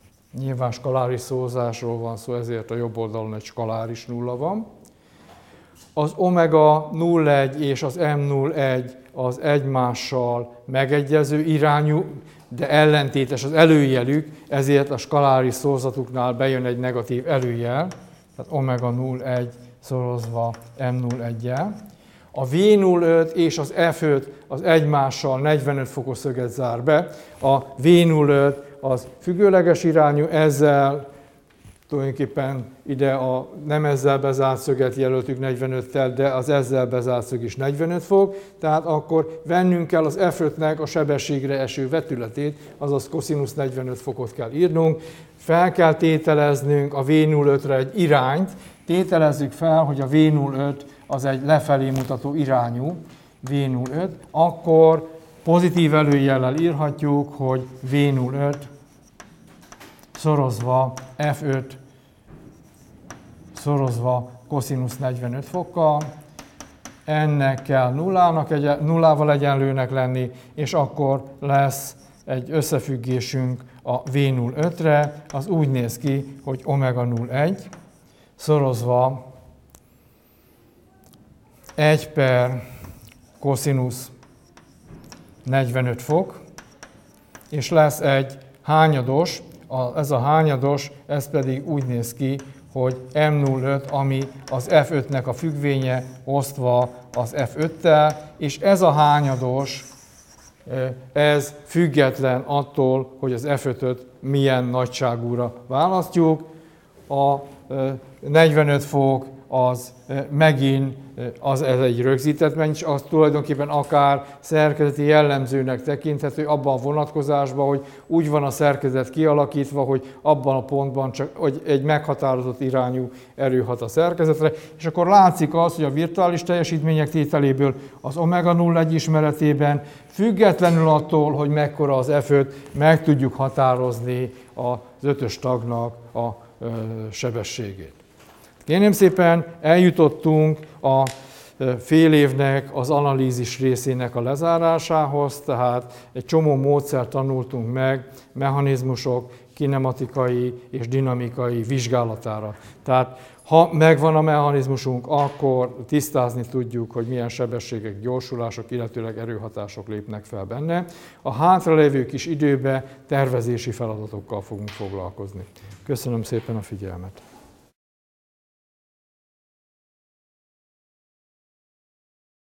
Nyilván skaláris szorozásról van szó, ezért a jobb oldalon egy skaláris nulla van. Az omega 0,1 és az M0,1 az egymással megegyező irányú, de ellentétes az előjelük, ezért a skaláris szorzatuknál bejön egy negatív előjel, tehát omega 0,1 szorozva M0,1-jel. A V0,5 és az F5 az egymással 45 fokos szöget zár be. A V0,5 az függőleges irányú, ezzel tulajdonképpen ide a nem ezzel bezárt szöget jelöltük 45-tel, de az ezzel bezárt szög is 45 fok, tehát akkor vennünk kell az F5-nek a sebességre eső vetületét, azaz koszinusz 45 fokot kell írnunk. Fel kell tételeznünk a V0,5-re egy irányt, tételezzük fel, hogy a V0,5 az egy lefelé mutató irányú V0,5, akkor pozitív előjellel írhatjuk, hogy V0,5 szorozva F5 szorozva koszinusz 45 fokkal, ennek kell nullával egyenlőnek lenni, és akkor lesz egy összefüggésünk a V0,5-re, az úgy néz ki, hogy omega 0,1 szorozva 1 per koszinusz 45 fok, és lesz egy hányados, ez a hányados, ez pedig úgy néz ki, hogy M0,5, ami az F5-nek a függvénye osztva az F5-tel, és ez a hányados, ez független attól, hogy az F5-öt milyen nagyságúra választjuk. A 45 fok az megint ez egy rögzített mennyiség, az tulajdonképpen akár szerkezeti jellemzőnek tekinthető abban a vonatkozásban, hogy úgy van a szerkezet kialakítva, hogy abban a pontban csak hogy egy meghatározott irányú erő hat a szerkezetre, és akkor látszik az, hogy a virtuális teljesítmények tételéből az omega 0,1 ismeretében függetlenül attól, hogy mekkora az F5, meg tudjuk határozni az ötös tagnak a sebességét. Kérném szépen, eljutottunk a fél évnek az analízis részének a lezárásához, tehát egy csomó módszert tanultunk meg, mechanizmusok, kinematikai és dinamikai vizsgálatára. Tehát ha megvan a mechanizmusunk, akkor tisztázni tudjuk, hogy milyen sebességek, gyorsulások, illetőleg erőhatások lépnek fel benne. A hátralévő kis időben tervezési feladatokkal fogunk foglalkozni. Köszönöm szépen a figyelmet!